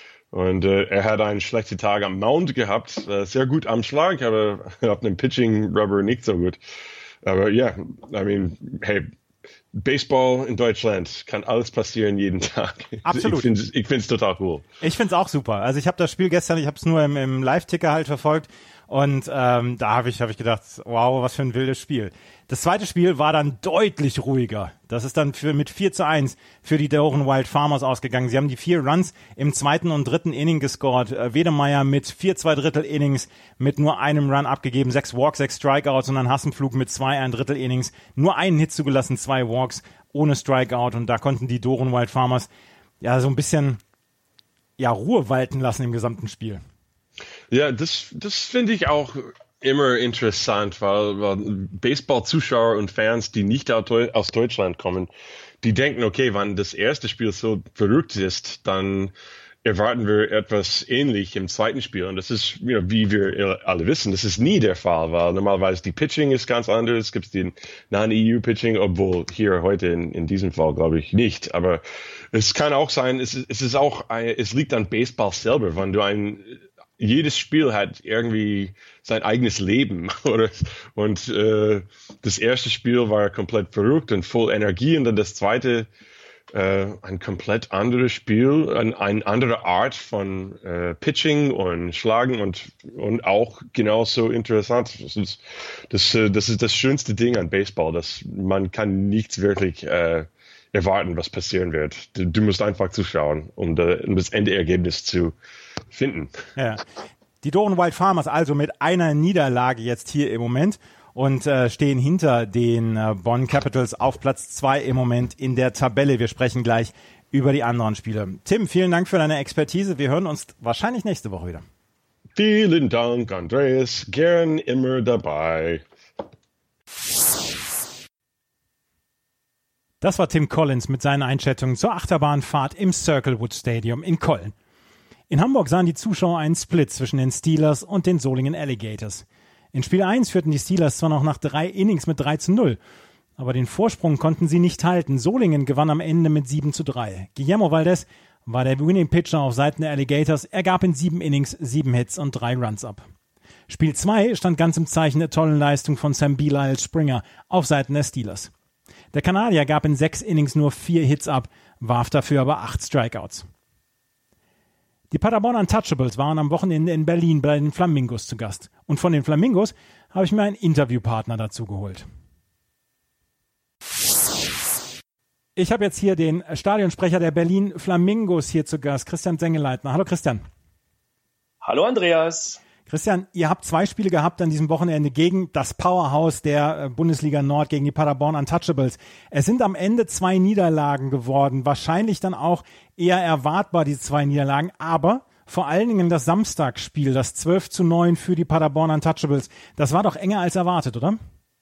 Und äh, er hat einen schlechten Tag am Mound gehabt, äh, sehr gut am Schlag, aber auf dem Pitching-Rubber nicht so gut. Aber ja, yeah, I mean, hey, Baseball in Deutschland kann alles passieren jeden Tag. Absolut. Ich finde es ich find's total cool. Ich finde es auch super. Also ich habe das Spiel gestern, ich habe es nur im, im Live-Ticker halt verfolgt und ähm, da habe ich, hab ich gedacht, wow, was für ein wildes Spiel. Das zweite Spiel war dann deutlich ruhiger. Das ist dann für, mit vier zu eins für die Doren Wild Farmers ausgegangen. Sie haben die vier Runs im zweiten und dritten Inning gescored. Äh, Wedemeyer mit vier zwei Drittel Innings mit nur einem Run abgegeben, sechs Walks, sechs Strikeouts und dann Hassenflug mit zwei ein Drittel Innings. Nur einen Hit zugelassen, zwei Walks ohne Strikeout und da konnten die Doren Wild Farmers ja so ein bisschen ja Ruhe walten lassen im gesamten Spiel. Ja, das, das finde ich auch immer interessant, weil, weil Baseball-Zuschauer und Fans, die nicht aus Deutschland kommen, die denken, okay, wenn das erste Spiel so verrückt ist, dann erwarten wir etwas ähnlich im zweiten Spiel. Und das ist, you know, wie wir alle wissen, das ist nie der Fall, weil normalerweise die Pitching ist ganz anders. Es gibt den Non-E U-Pitching, obwohl hier heute in, in diesem Fall glaube ich nicht. Aber es kann auch sein, es, es ist auch, es liegt an Baseball selber, wenn du ein jedes Spiel hat irgendwie sein eigenes Leben, oder? Und äh, das erste Spiel war komplett verrückt und voll Energie und dann das zweite äh, ein komplett anderes Spiel, ein, eine andere Art von äh, Pitching und Schlagen und und auch genauso interessant. Das ist das, das ist das schönste Ding an Baseball, dass man kann nichts wirklich äh, erwarten, was passieren wird. Du, du musst einfach zuschauen, um, de, um das Endergebnis zu finden. Ja. Die Doren Wild Farmers also mit einer Niederlage jetzt hier im Moment und äh, stehen hinter den äh, Bonn Capitals auf Platz zwei im Moment in der Tabelle. Wir sprechen gleich über die anderen Spiele. Tim, vielen Dank für deine Expertise. Wir hören uns wahrscheinlich nächste Woche wieder. Vielen Dank, Andreas. Gern immer dabei. Das war Tim Collins mit seinen Einschätzungen zur Achterbahnfahrt im Circlewood Stadium in Köln. In Hamburg sahen die Zuschauer einen Split zwischen den Steelers und den Solingen Alligators. In Spiel eins führten die Steelers zwar noch nach drei Innings mit drei zu null, aber den Vorsprung konnten sie nicht halten. Solingen gewann am Ende mit sieben zu drei. Guillermo Valdez war der Winning Pitcher auf Seiten der Alligators. Er gab in sieben Innings sieben Hits und drei Runs ab. Spiel zwei stand ganz im Zeichen der tollen Leistung von Sam Belisle Springer auf Seiten der Steelers. Der Kanadier gab in sechs Innings nur vier Hits ab, warf dafür aber acht Strikeouts. Die Paderborn Untouchables waren am Wochenende in Berlin bei den Flamingos zu Gast. Und von den Flamingos habe ich mir einen Interviewpartner dazu geholt. Ich habe jetzt hier den Stadionsprecher der Berlin Flamingos hier zu Gast, Christian Sengeleitner. Hallo Christian. Hallo Andreas. Christian, ihr habt zwei Spiele gehabt an diesem Wochenende gegen das Powerhouse der Bundesliga Nord, gegen die Paderborn Untouchables. Es sind am Ende zwei Niederlagen geworden, wahrscheinlich dann auch eher erwartbar, diese zwei Niederlagen, aber vor allen Dingen das Samstagsspiel, das zwölf zu neun für die Paderborn Untouchables, das war doch enger als erwartet, oder?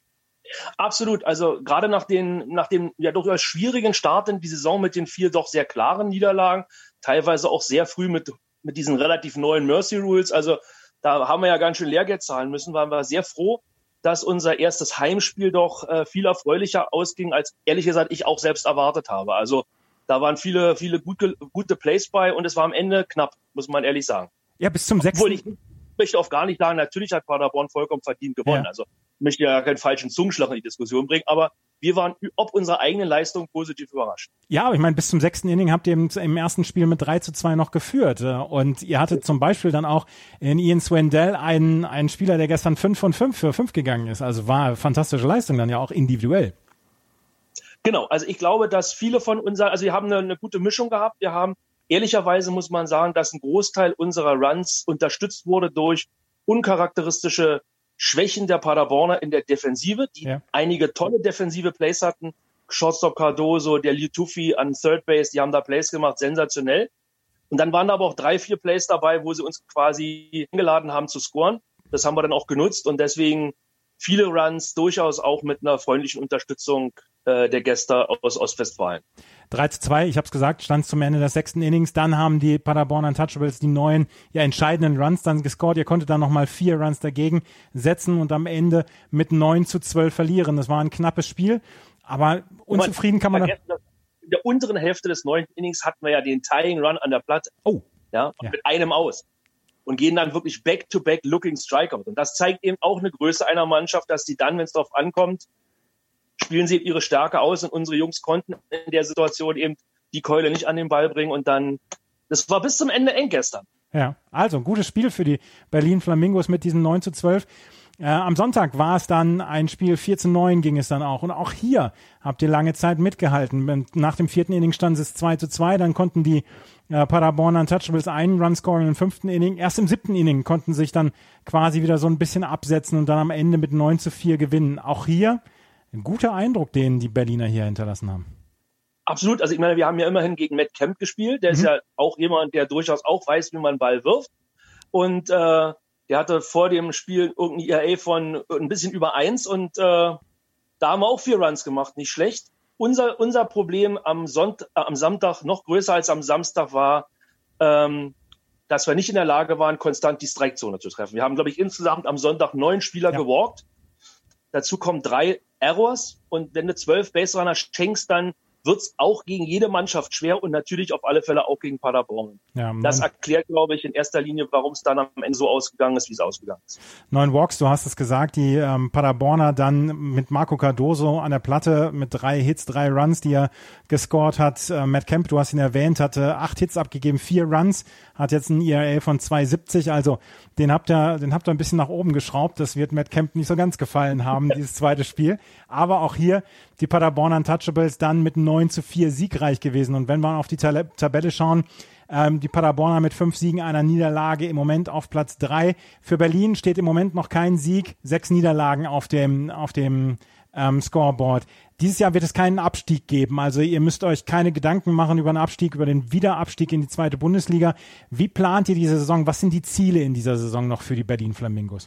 Absolut, also gerade nach, den, nach dem ja durchaus schwierigen Start in die Saison mit den vier doch sehr klaren Niederlagen, teilweise auch sehr früh mit, mit diesen relativ neuen Mercy Rules, also da haben wir ja ganz schön Lehrgeld zahlen müssen, waren wir sehr froh, dass unser erstes Heimspiel doch äh, viel erfreulicher ausging, als ehrlich gesagt ich auch selbst erwartet habe. Also da waren viele, viele gute, gute Plays bei und es war am Ende knapp, muss man ehrlich sagen. Ja, bis zum sechsten Obwohl ich möchte auch gar nicht sagen, natürlich hat Paderborn vollkommen verdient gewonnen. Ja. Also ich möchte ja keinen falschen Zungenschlag in die Diskussion bringen, aber wir waren ob unserer eigenen Leistung positiv überrascht. Ja, aber ich meine, bis zum sechsten Inning habt ihr im, im ersten Spiel mit drei zu zwei noch geführt. Und ihr hattet zum Beispiel dann auch in Ian Swindell einen, einen Spieler, der gestern fünf von fünf für fünf gegangen ist. Also war eine fantastische Leistung dann ja auch individuell. Genau, also ich glaube, dass viele von unseren, also wir haben eine, eine gute Mischung gehabt. Wir haben, ehrlicherweise muss man sagen, dass ein Großteil unserer Runs unterstützt wurde durch uncharakteristische Schwächen der Paderborner in der Defensive, die ja. einige tolle defensive Plays hatten. Shortstop Cardoso, der Liutufi an Third Base, die haben da Plays gemacht, sensationell. Und dann waren da aber auch drei, vier Plays dabei, wo sie uns quasi eingeladen haben zu scoren. Das haben wir dann auch genutzt und deswegen viele Runs durchaus auch mit einer freundlichen Unterstützung äh, der Gäste aus Ostwestfalen. drei zu zwei, ich habe es gesagt, stand zum Ende des sechsten Innings. Dann haben die Paderborn Untouchables die neuen, ja entscheidenden Runs dann gescored. Ihr konntet dann nochmal vier Runs dagegen setzen und am Ende mit neun zu zwölf verlieren. Das war ein knappes Spiel. Aber unzufrieden kann man... Da, in der unteren Hälfte des neunten Innings hatten wir ja den Tying Run an der Platte. Oh. Ja, ja. Mit einem aus. Und gehen dann wirklich back-to-back looking Strikeout. Und das zeigt eben auch eine Größe einer Mannschaft, dass die dann, wenn es darauf ankommt, spielen sie ihre Stärke aus. Und unsere Jungs konnten in der Situation eben die Keule nicht an den Ball bringen. Und dann, das war bis zum Ende eng gestern. Ja, also ein gutes Spiel für die Berlin Flamingos mit diesen neun zu zwölf. Äh, am Sonntag war es dann ein Spiel, vier zu neun ging es dann auch. Und auch hier habt ihr lange Zeit mitgehalten. Nach dem vierten Inning stand es zwei zu zwei. Dann konnten die äh, Paderborn Untouchables einen Run scoren im fünften Inning. Erst im siebten Inning konnten sich dann quasi wieder so ein bisschen absetzen und dann am Ende mit neun zu vier gewinnen. Auch hier ein guter Eindruck, den die Berliner hier hinterlassen haben. Absolut. Also ich meine, wir haben ja immerhin gegen Matt Kemp gespielt. Der mhm. ist ja auch jemand, der durchaus auch weiß, wie man einen Ball wirft. Und äh, der hatte vor dem Spiel irgendein E R A von ein bisschen über eins und äh, da haben wir auch vier Runs gemacht, nicht schlecht. Unser, unser Problem am, Sonntag, äh, am Samstag, noch größer als am Samstag, war, ähm, dass wir nicht in der Lage waren, konstant die Strikezone zu treffen. Wir haben, glaube ich, insgesamt am Sonntag neun Spieler ja. gewalkt. Dazu kommen drei Errors und wenn du zwölf Baserunner schenkst, dann wird's auch gegen jede Mannschaft schwer und natürlich auf alle Fälle auch gegen Paderborn. Ja, das erklärt, glaube ich, in erster Linie, warum es dann am Ende so ausgegangen ist, wie es ausgegangen ist. Neun Walks, du hast es gesagt, die ähm, Paderborner dann mit Marco Cardoso an der Platte mit drei Hits, drei Runs, die er gescored hat. Äh, Matt Kemp, du hast ihn erwähnt, hatte acht Hits abgegeben, vier Runs, hat jetzt ein E R A von zwei Komma siebzig, also den habt ihr, den habt ihr ein bisschen nach oben geschraubt. Das wird Matt Kemp nicht so ganz gefallen haben, dieses zweite Spiel. Aber auch hier die Paderborn Untouchables dann mit neun zu vier siegreich gewesen. Und wenn wir auf die Tab- Tabelle schauen, ähm, die Paderborner mit fünf Siegen, einer Niederlage im Moment auf Platz drei. Für Berlin steht im Moment noch kein Sieg, sechs Niederlagen auf dem, auf dem ähm, Scoreboard. Dieses Jahr wird es keinen Abstieg geben. Also ihr müsst euch keine Gedanken machen über einen Abstieg, über den Wiederabstieg in die zweite Bundesliga. Wie plant ihr diese Saison? Was sind die Ziele in dieser Saison noch für die Berlin Flamingos?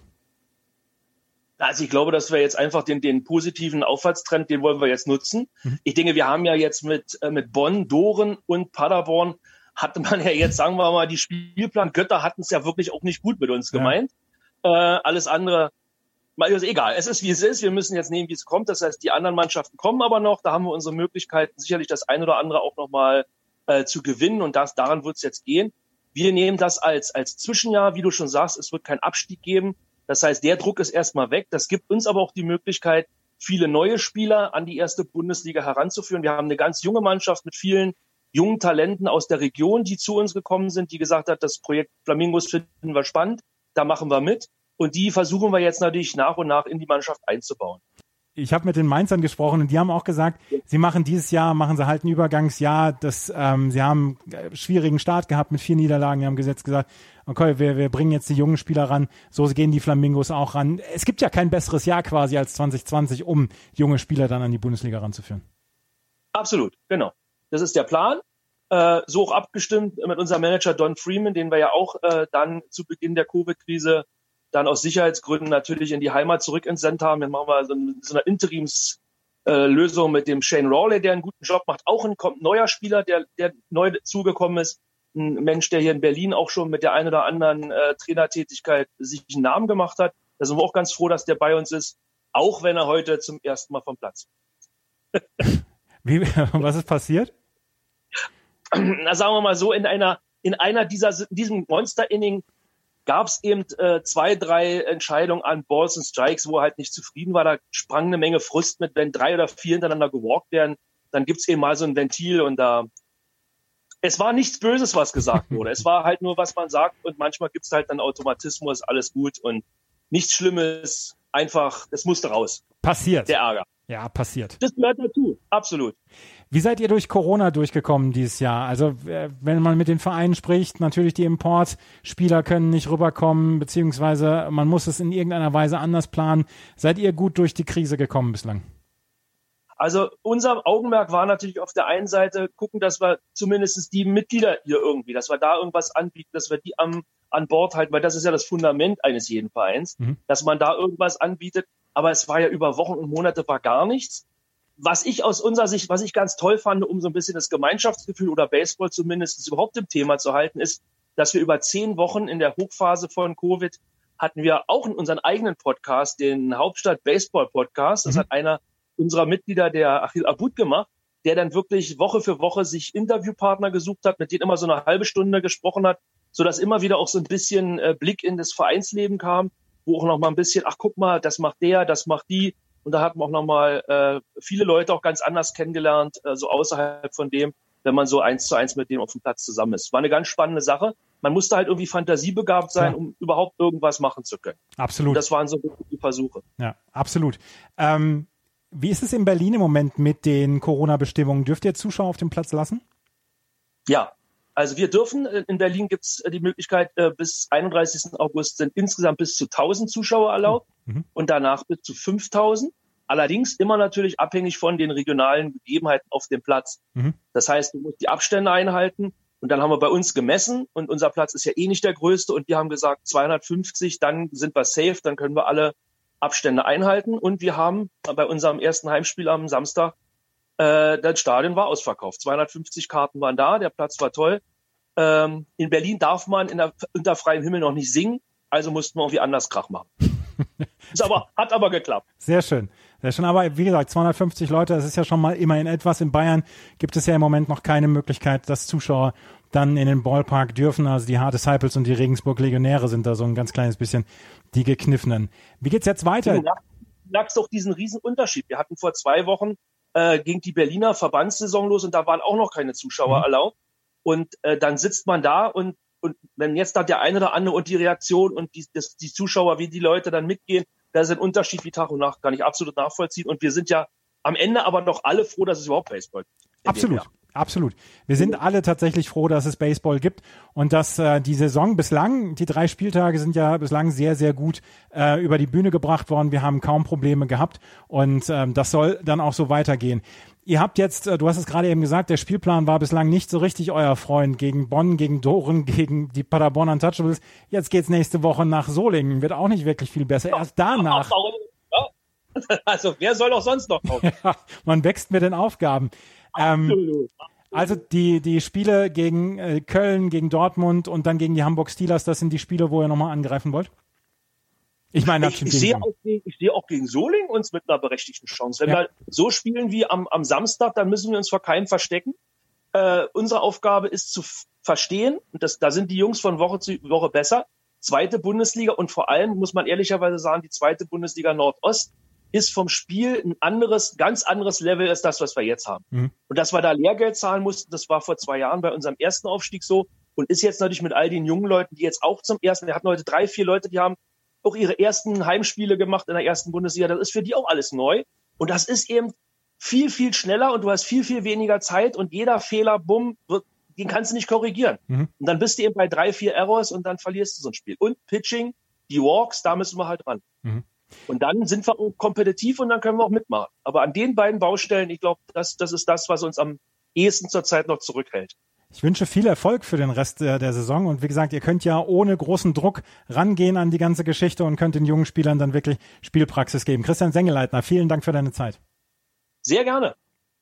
Also ich glaube, dass wir jetzt einfach den, den positiven Aufwärtstrend, den wollen wir jetzt nutzen. Mhm. Ich denke, wir haben ja jetzt mit, äh, mit Bonn, Doren und Paderborn hatte man ja jetzt, sagen wir mal, die Spielplan-Götter hatten es ja wirklich auch nicht gut mit uns gemeint. Ja. Äh, alles andere, also egal, es ist wie es ist. Wir müssen jetzt nehmen, wie es kommt. Das heißt, die anderen Mannschaften kommen aber noch. Da haben wir unsere Möglichkeiten, sicherlich das ein oder andere auch nochmal äh, zu gewinnen. Und das, daran wird es jetzt gehen. Wir nehmen das als, als Zwischenjahr. Wie du schon sagst, es wird keinen Abstieg geben. Das heißt, der Druck ist erstmal weg. Das gibt uns aber auch die Möglichkeit, viele neue Spieler an die erste Bundesliga heranzuführen. Wir haben eine ganz junge Mannschaft mit vielen jungen Talenten aus der Region, die zu uns gekommen sind, die gesagt hat, das Projekt Flamingos finden wir spannend, da machen wir mit. Und die versuchen wir jetzt natürlich nach und nach in die Mannschaft einzubauen. Ich habe mit den Mainzern gesprochen und die haben auch gesagt, sie machen dieses Jahr, machen sie halt ein Übergangsjahr. Das, ähm, sie haben einen schwierigen Start gehabt mit vier Niederlagen. Die haben gesetzt gesagt, okay, wir, wir bringen jetzt die jungen Spieler ran. So gehen die Flamingos auch ran. Es gibt ja kein besseres Jahr quasi als zwanzig zwanzig, um junge Spieler dann an die Bundesliga ranzuführen. Absolut, genau. Das ist der Plan. Äh, so auch abgestimmt mit unserem Manager Don Freeman, den wir ja auch äh, dann zu Beginn der Covid-Krise dann aus Sicherheitsgründen natürlich in die Heimat zurückentsendet haben. Dann machen wir so eine, so eine Interimslösung äh, mit dem Shane Rawley, der einen guten Job macht. Auch ein kommt neuer Spieler, der, der neu zugekommen ist. Ein Mensch, der hier in Berlin auch schon mit der einen oder anderen äh, Trainertätigkeit sich einen Namen gemacht hat. Da sind wir auch ganz froh, dass der bei uns ist, auch wenn er heute zum ersten Mal vom Platz ist. Wie, was ist passiert? Na, sagen wir mal so, in einer, in einer dieser, in diesem Monster-Inning gab es eben äh, zwei, drei Entscheidungen an Balls und Strikes, wo er halt nicht zufrieden war. Da sprang eine Menge Frust mit, wenn drei oder vier hintereinander gewalkt werden, dann gibt's eben mal so ein Ventil und da, es war nichts Böses, was gesagt wurde. Es war halt nur, was man sagt und manchmal gibt's halt dann Automatismus, alles gut und nichts Schlimmes, einfach, es musste raus. Passiert. Der Ärger. Ja, passiert. Das gehört dazu, absolut. Wie seid ihr durch Corona durchgekommen dieses Jahr? Also wenn man mit den Vereinen spricht, natürlich die Importspieler können nicht rüberkommen, beziehungsweise man muss es in irgendeiner Weise anders planen. Seid ihr gut durch die Krise gekommen bislang? Also unser Augenmerk war natürlich auf der einen Seite gucken, dass wir zumindest die Mitglieder hier irgendwie, dass wir da irgendwas anbieten, dass wir die am, an Bord halten, weil das ist ja das Fundament eines jeden Vereins, mhm. dass man da irgendwas anbietet. Aber es war ja über Wochen und Monate war gar nichts. Was ich aus unserer Sicht, was ich ganz toll fand, um so ein bisschen das Gemeinschaftsgefühl oder Baseball zumindest überhaupt im Thema zu halten, ist, dass wir über zehn Wochen in der Hochphase von Covid hatten wir auch in unseren eigenen Podcast, den Hauptstadt Baseball Podcast. Das mhm. hat einer unserer Mitglieder, der Achil Abud, gemacht, der dann wirklich Woche für Woche sich Interviewpartner gesucht hat, mit denen immer so eine halbe Stunde gesprochen hat, sodass immer wieder auch so ein bisschen äh, Blick in das Vereinsleben kam, wo auch noch mal ein bisschen, ach guck mal, das macht der, das macht die. Und da hat man auch noch mal äh, viele Leute auch ganz anders kennengelernt, äh, so außerhalb von dem, wenn man so eins zu eins mit dem auf dem Platz zusammen ist. War eine ganz spannende Sache. Man musste halt irgendwie fantasiebegabt sein, ja. um überhaupt irgendwas machen zu können. Absolut. Und das waren so die Versuche. Ja, absolut. Ähm, wie ist es in Berlin im Moment mit den Corona-Bestimmungen? Dürft ihr Zuschauer auf dem Platz lassen? Ja, also wir dürfen. In Berlin gibt es die Möglichkeit, bis einunddreißigsten August sind insgesamt bis zu tausend Zuschauer erlaubt mhm. und danach bis zu fünftausend. Allerdings immer natürlich abhängig von den regionalen Gegebenheiten auf dem Platz. Mhm. Das heißt, du musst die Abstände einhalten. Und dann haben wir bei uns gemessen und unser Platz ist ja eh nicht der größte und wir haben gesagt zweihundertfünfzig, dann sind wir safe, dann können wir alle Abstände einhalten. Und wir haben bei unserem ersten Heimspiel am Samstag, äh, das Stadion war ausverkauft. zweihundertfünfzig Karten waren da, der Platz war toll. Ähm, in Berlin darf man in der, unter freiem Himmel noch nicht singen, also mussten wir irgendwie anders Krach machen. Ist aber, hat aber geklappt. Sehr schön. Sehr schön. Aber wie gesagt, zweihundertfünfzig Leute, das ist ja schon mal immerhin etwas. In Bayern gibt es ja im Moment noch keine Möglichkeit, dass Zuschauer dann in den Ballpark dürfen. Also die Hard Disciples und die Regensburg Legionäre sind da so ein ganz kleines bisschen die Gekniffenen. Wie geht's jetzt weiter? Du merkst doch diesen riesen Unterschied. Wir hatten vor zwei Wochen äh, ging die Berliner Verbandssaison los und da waren auch noch keine Zuschauer mhm. erlaubt. Und äh, dann sitzt man da und Und wenn jetzt da der eine oder andere und die Reaktion und die, das, die Zuschauer, wie die Leute dann mitgehen, da ist ein Unterschied wie Tag und Nacht, kann ich absolut nachvollziehen. Und wir sind ja am Ende aber noch alle froh, dass es überhaupt Baseball gibt. Absolut, absolut. Wir sind alle tatsächlich froh, dass es Baseball gibt und dass äh, die Saison bislang, die drei Spieltage sind ja bislang sehr, sehr gut äh, über die Bühne gebracht worden. Wir haben kaum Probleme gehabt und ähm, das soll dann auch so weitergehen. Ihr habt jetzt, du hast es gerade eben gesagt, der Spielplan war bislang nicht so richtig euer Freund gegen Bonn, gegen Doren, gegen die Paderborn Untouchables. Jetzt geht's nächste Woche nach Solingen. Wird auch nicht wirklich viel besser. Erst danach. Also wer soll doch sonst noch kommen? Ja, man wächst mit den Aufgaben. Ähm, also die, die Spiele gegen äh, Köln, gegen Dortmund und dann gegen die Hamburg Steelers, das sind die Spiele, wo ihr nochmal angreifen wollt? Ich meine, ich, ich, sehe auch gegen, ich sehe auch gegen Solingen uns mit einer berechtigten Chance. Wenn ja. wir so spielen wie am, am Samstag, dann müssen wir uns vor keinem verstecken. Äh, unsere Aufgabe ist zu f- verstehen, und das, da sind die Jungs von Woche zu Woche besser, zweite Bundesliga und vor allem muss man ehrlicherweise sagen, die zweite Bundesliga Nordost ist vom Spiel ein anderes, ganz anderes Level als das, was wir jetzt haben. Mhm. Und dass wir da Lehrgeld zahlen mussten, das war vor zwei Jahren bei unserem ersten Aufstieg so und ist jetzt natürlich mit all den jungen Leuten, die jetzt auch zum ersten, wir hatten heute drei, vier Leute, die haben auch ihre ersten Heimspiele gemacht in der ersten Bundesliga. Das ist für die auch alles neu. Und das ist eben viel, viel schneller und du hast viel, viel weniger Zeit und jeder Fehler, bumm, wird, den kannst du nicht korrigieren. Mhm. Und dann bist du eben bei drei, vier Errors und dann verlierst du so ein Spiel. Und Pitching, die Walks, da müssen wir halt ran. Mhm. Und dann sind wir kompetitiv und dann können wir auch mitmachen. Aber an den beiden Baustellen, ich glaube, das, das ist das, was uns am ehesten zurzeit noch zurückhält. Ich wünsche viel Erfolg für den Rest der, der Saison und wie gesagt, ihr könnt ja ohne großen Druck rangehen an die ganze Geschichte und könnt den jungen Spielern dann wirklich Spielpraxis geben. Christian Sengeleitner, vielen Dank für deine Zeit. Sehr gerne.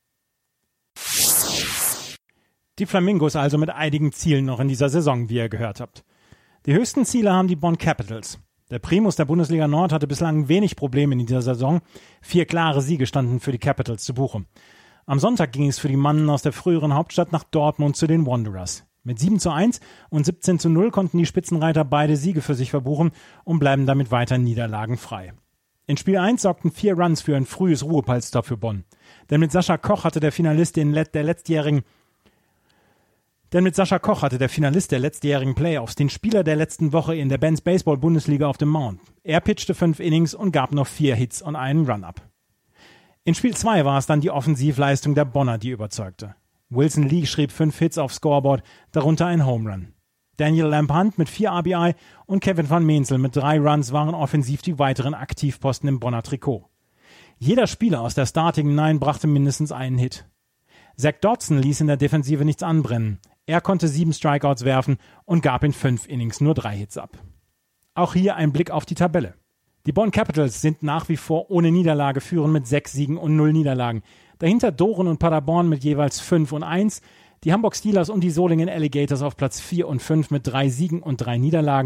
Die Flamingos also mit einigen Zielen noch in dieser Saison, wie ihr gehört habt. Die höchsten Ziele haben die Bonn Capitals. Der Primus der Bundesliga Nord hatte bislang wenig Probleme in dieser Saison. Vier klare Siege standen für die Capitals zu Buche. Am Sonntag ging es für die Mannen aus der früheren Hauptstadt nach Dortmund zu den Wanderers. Mit sieben zu eins und siebzehn zu null konnten die Spitzenreiter beide Siege für sich verbuchen und bleiben damit weiter niederlagenfrei. In Spiel eins sorgten vier Runs für ein frühes Ruhepolster für Bonn. Denn mit Sascha Koch hatte der Finalist den Let- der letztjährigen Denn mit Sascha Koch hatte der Finalist der letztjährigen Playoffs den Spieler der letzten Woche in der Benz Baseball Bundesliga auf dem Mount. Er pitchte fünf Innings und gab noch vier Hits und einen Run-Up. In Spiel zwei war es dann die Offensivleistung der Bonner, die überzeugte. Wilson Lee schrieb fünf Hits aufs Scoreboard, darunter ein Home Run. Daniel Lamp-Hunt mit vier R B I und Kevin van Meensel mit drei Runs waren offensiv die weiteren Aktivposten im Bonner Trikot. Jeder Spieler aus der Starting Nine brachte mindestens einen Hit. Zach Dodson ließ in der Defensive nichts anbrennen. Er konnte sieben Strikeouts werfen und gab in fünf Innings nur drei Hits ab. Auch hier ein Blick auf die Tabelle. Die Bonn Capitals sind nach wie vor ohne Niederlage, führen mit sechs Siegen und null Niederlagen. Dahinter Doren und Paderborn mit jeweils fünf und eins, die Hamburg Steelers und die Solingen Alligators auf Platz vier und fünf mit drei Siegen und drei Niederlagen.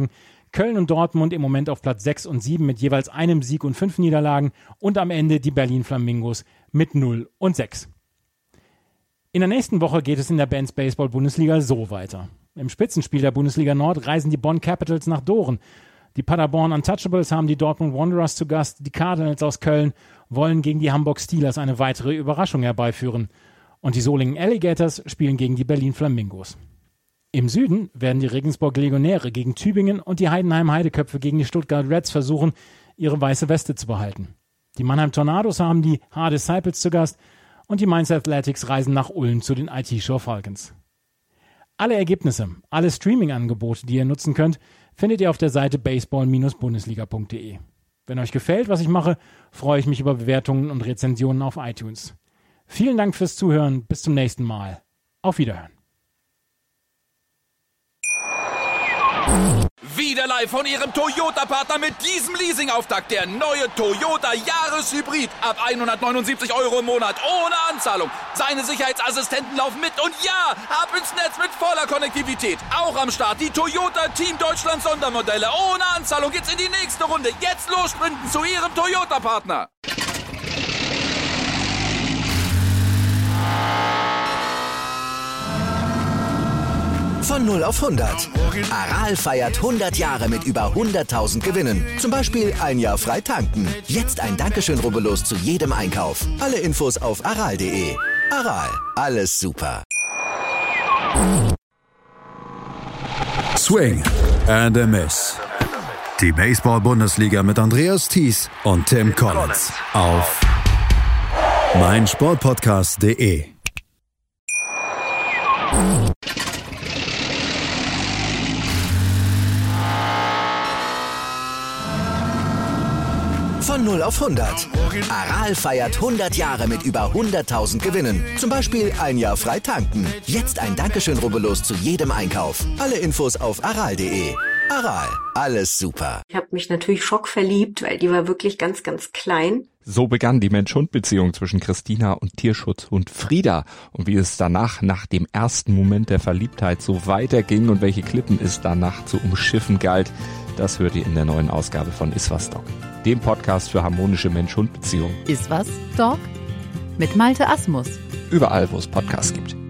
Köln und Dortmund im Moment auf Platz sechs und sieben mit jeweils einem Sieg und fünf Niederlagen und am Ende die Berlin Flamingos mit null und sechs. In der nächsten Woche geht es in der Benz Baseball Bundesliga so weiter. Im Spitzenspiel der Bundesliga Nord reisen die Bonn Capitals nach Doren. Die Paderborn Untouchables haben die Dortmund Wanderers zu Gast. Die Cardinals aus Köln wollen gegen die Hamburg Steelers eine weitere Überraschung herbeiführen. Und die Solingen Alligators spielen gegen die Berlin Flamingos. Im Süden werden die Regensburg Legionäre gegen Tübingen und die Heidenheim Heideköpfe gegen die Stuttgart Reds versuchen, ihre weiße Weste zu behalten. Die Mannheim Tornados haben die H Disciples zu Gast und die Mainz Athletics reisen nach Ulm zu den I T-Show Falcons. Alle Ergebnisse, alle Streaming-Angebote, die ihr nutzen könnt, findet ihr auf der Seite baseball Bindestrich bundesliga punkt de. Wenn euch gefällt, was ich mache, freue ich mich über Bewertungen und Rezensionen auf iTunes. Vielen Dank fürs Zuhören, bis zum nächsten Mal. Auf Wiederhören. Wieder live von Ihrem Toyota-Partner mit diesem Leasing-Auftakt. Der neue Toyota Jahreshybrid. Ab hundertneunundsiebzig Euro im Monat. Ohne Anzahlung. Seine Sicherheitsassistenten laufen mit. Und ja, ab ins Netz mit voller Konnektivität. Auch am Start die Toyota Team Deutschland Sondermodelle. Ohne Anzahlung geht's in die nächste Runde. Jetzt los sprinten zu Ihrem Toyota-Partner. Von null auf hundert. Aral feiert hundert Jahre mit über hunderttausend Gewinnen. Zum Beispiel ein Jahr frei tanken. Jetzt ein Dankeschön, rubbellos zu jedem Einkauf. Alle Infos auf aral punkt de. Aral, alles super. Swing and a Miss. Die Baseball-Bundesliga mit Andreas Thies und Tim Collins auf meinsportpodcast punkt de. Von null auf hundert. Aral feiert hundert Jahre mit über hunderttausend Gewinnen. Zum Beispiel ein Jahr frei tanken. Jetzt ein Dankeschön, rubbellos zu jedem Einkauf. Alle Infos auf aral punkt de. Aral, alles super. Ich habe mich natürlich schockverliebt, weil die war wirklich ganz, ganz klein. So begann die Mensch-Hund-Beziehung zwischen Christina und Tierschutzhund Frieda. Und wie es danach, nach dem ersten Moment der Verliebtheit, so weiterging und welche Klippen es danach zu umschiffen galt, das hört ihr in der neuen Ausgabe von Iswas Dog, dem Podcast für harmonische Mensch-Hund-Beziehungen. Iswas Dog? Mit Malte Asmus. Überall, wo es Podcasts gibt.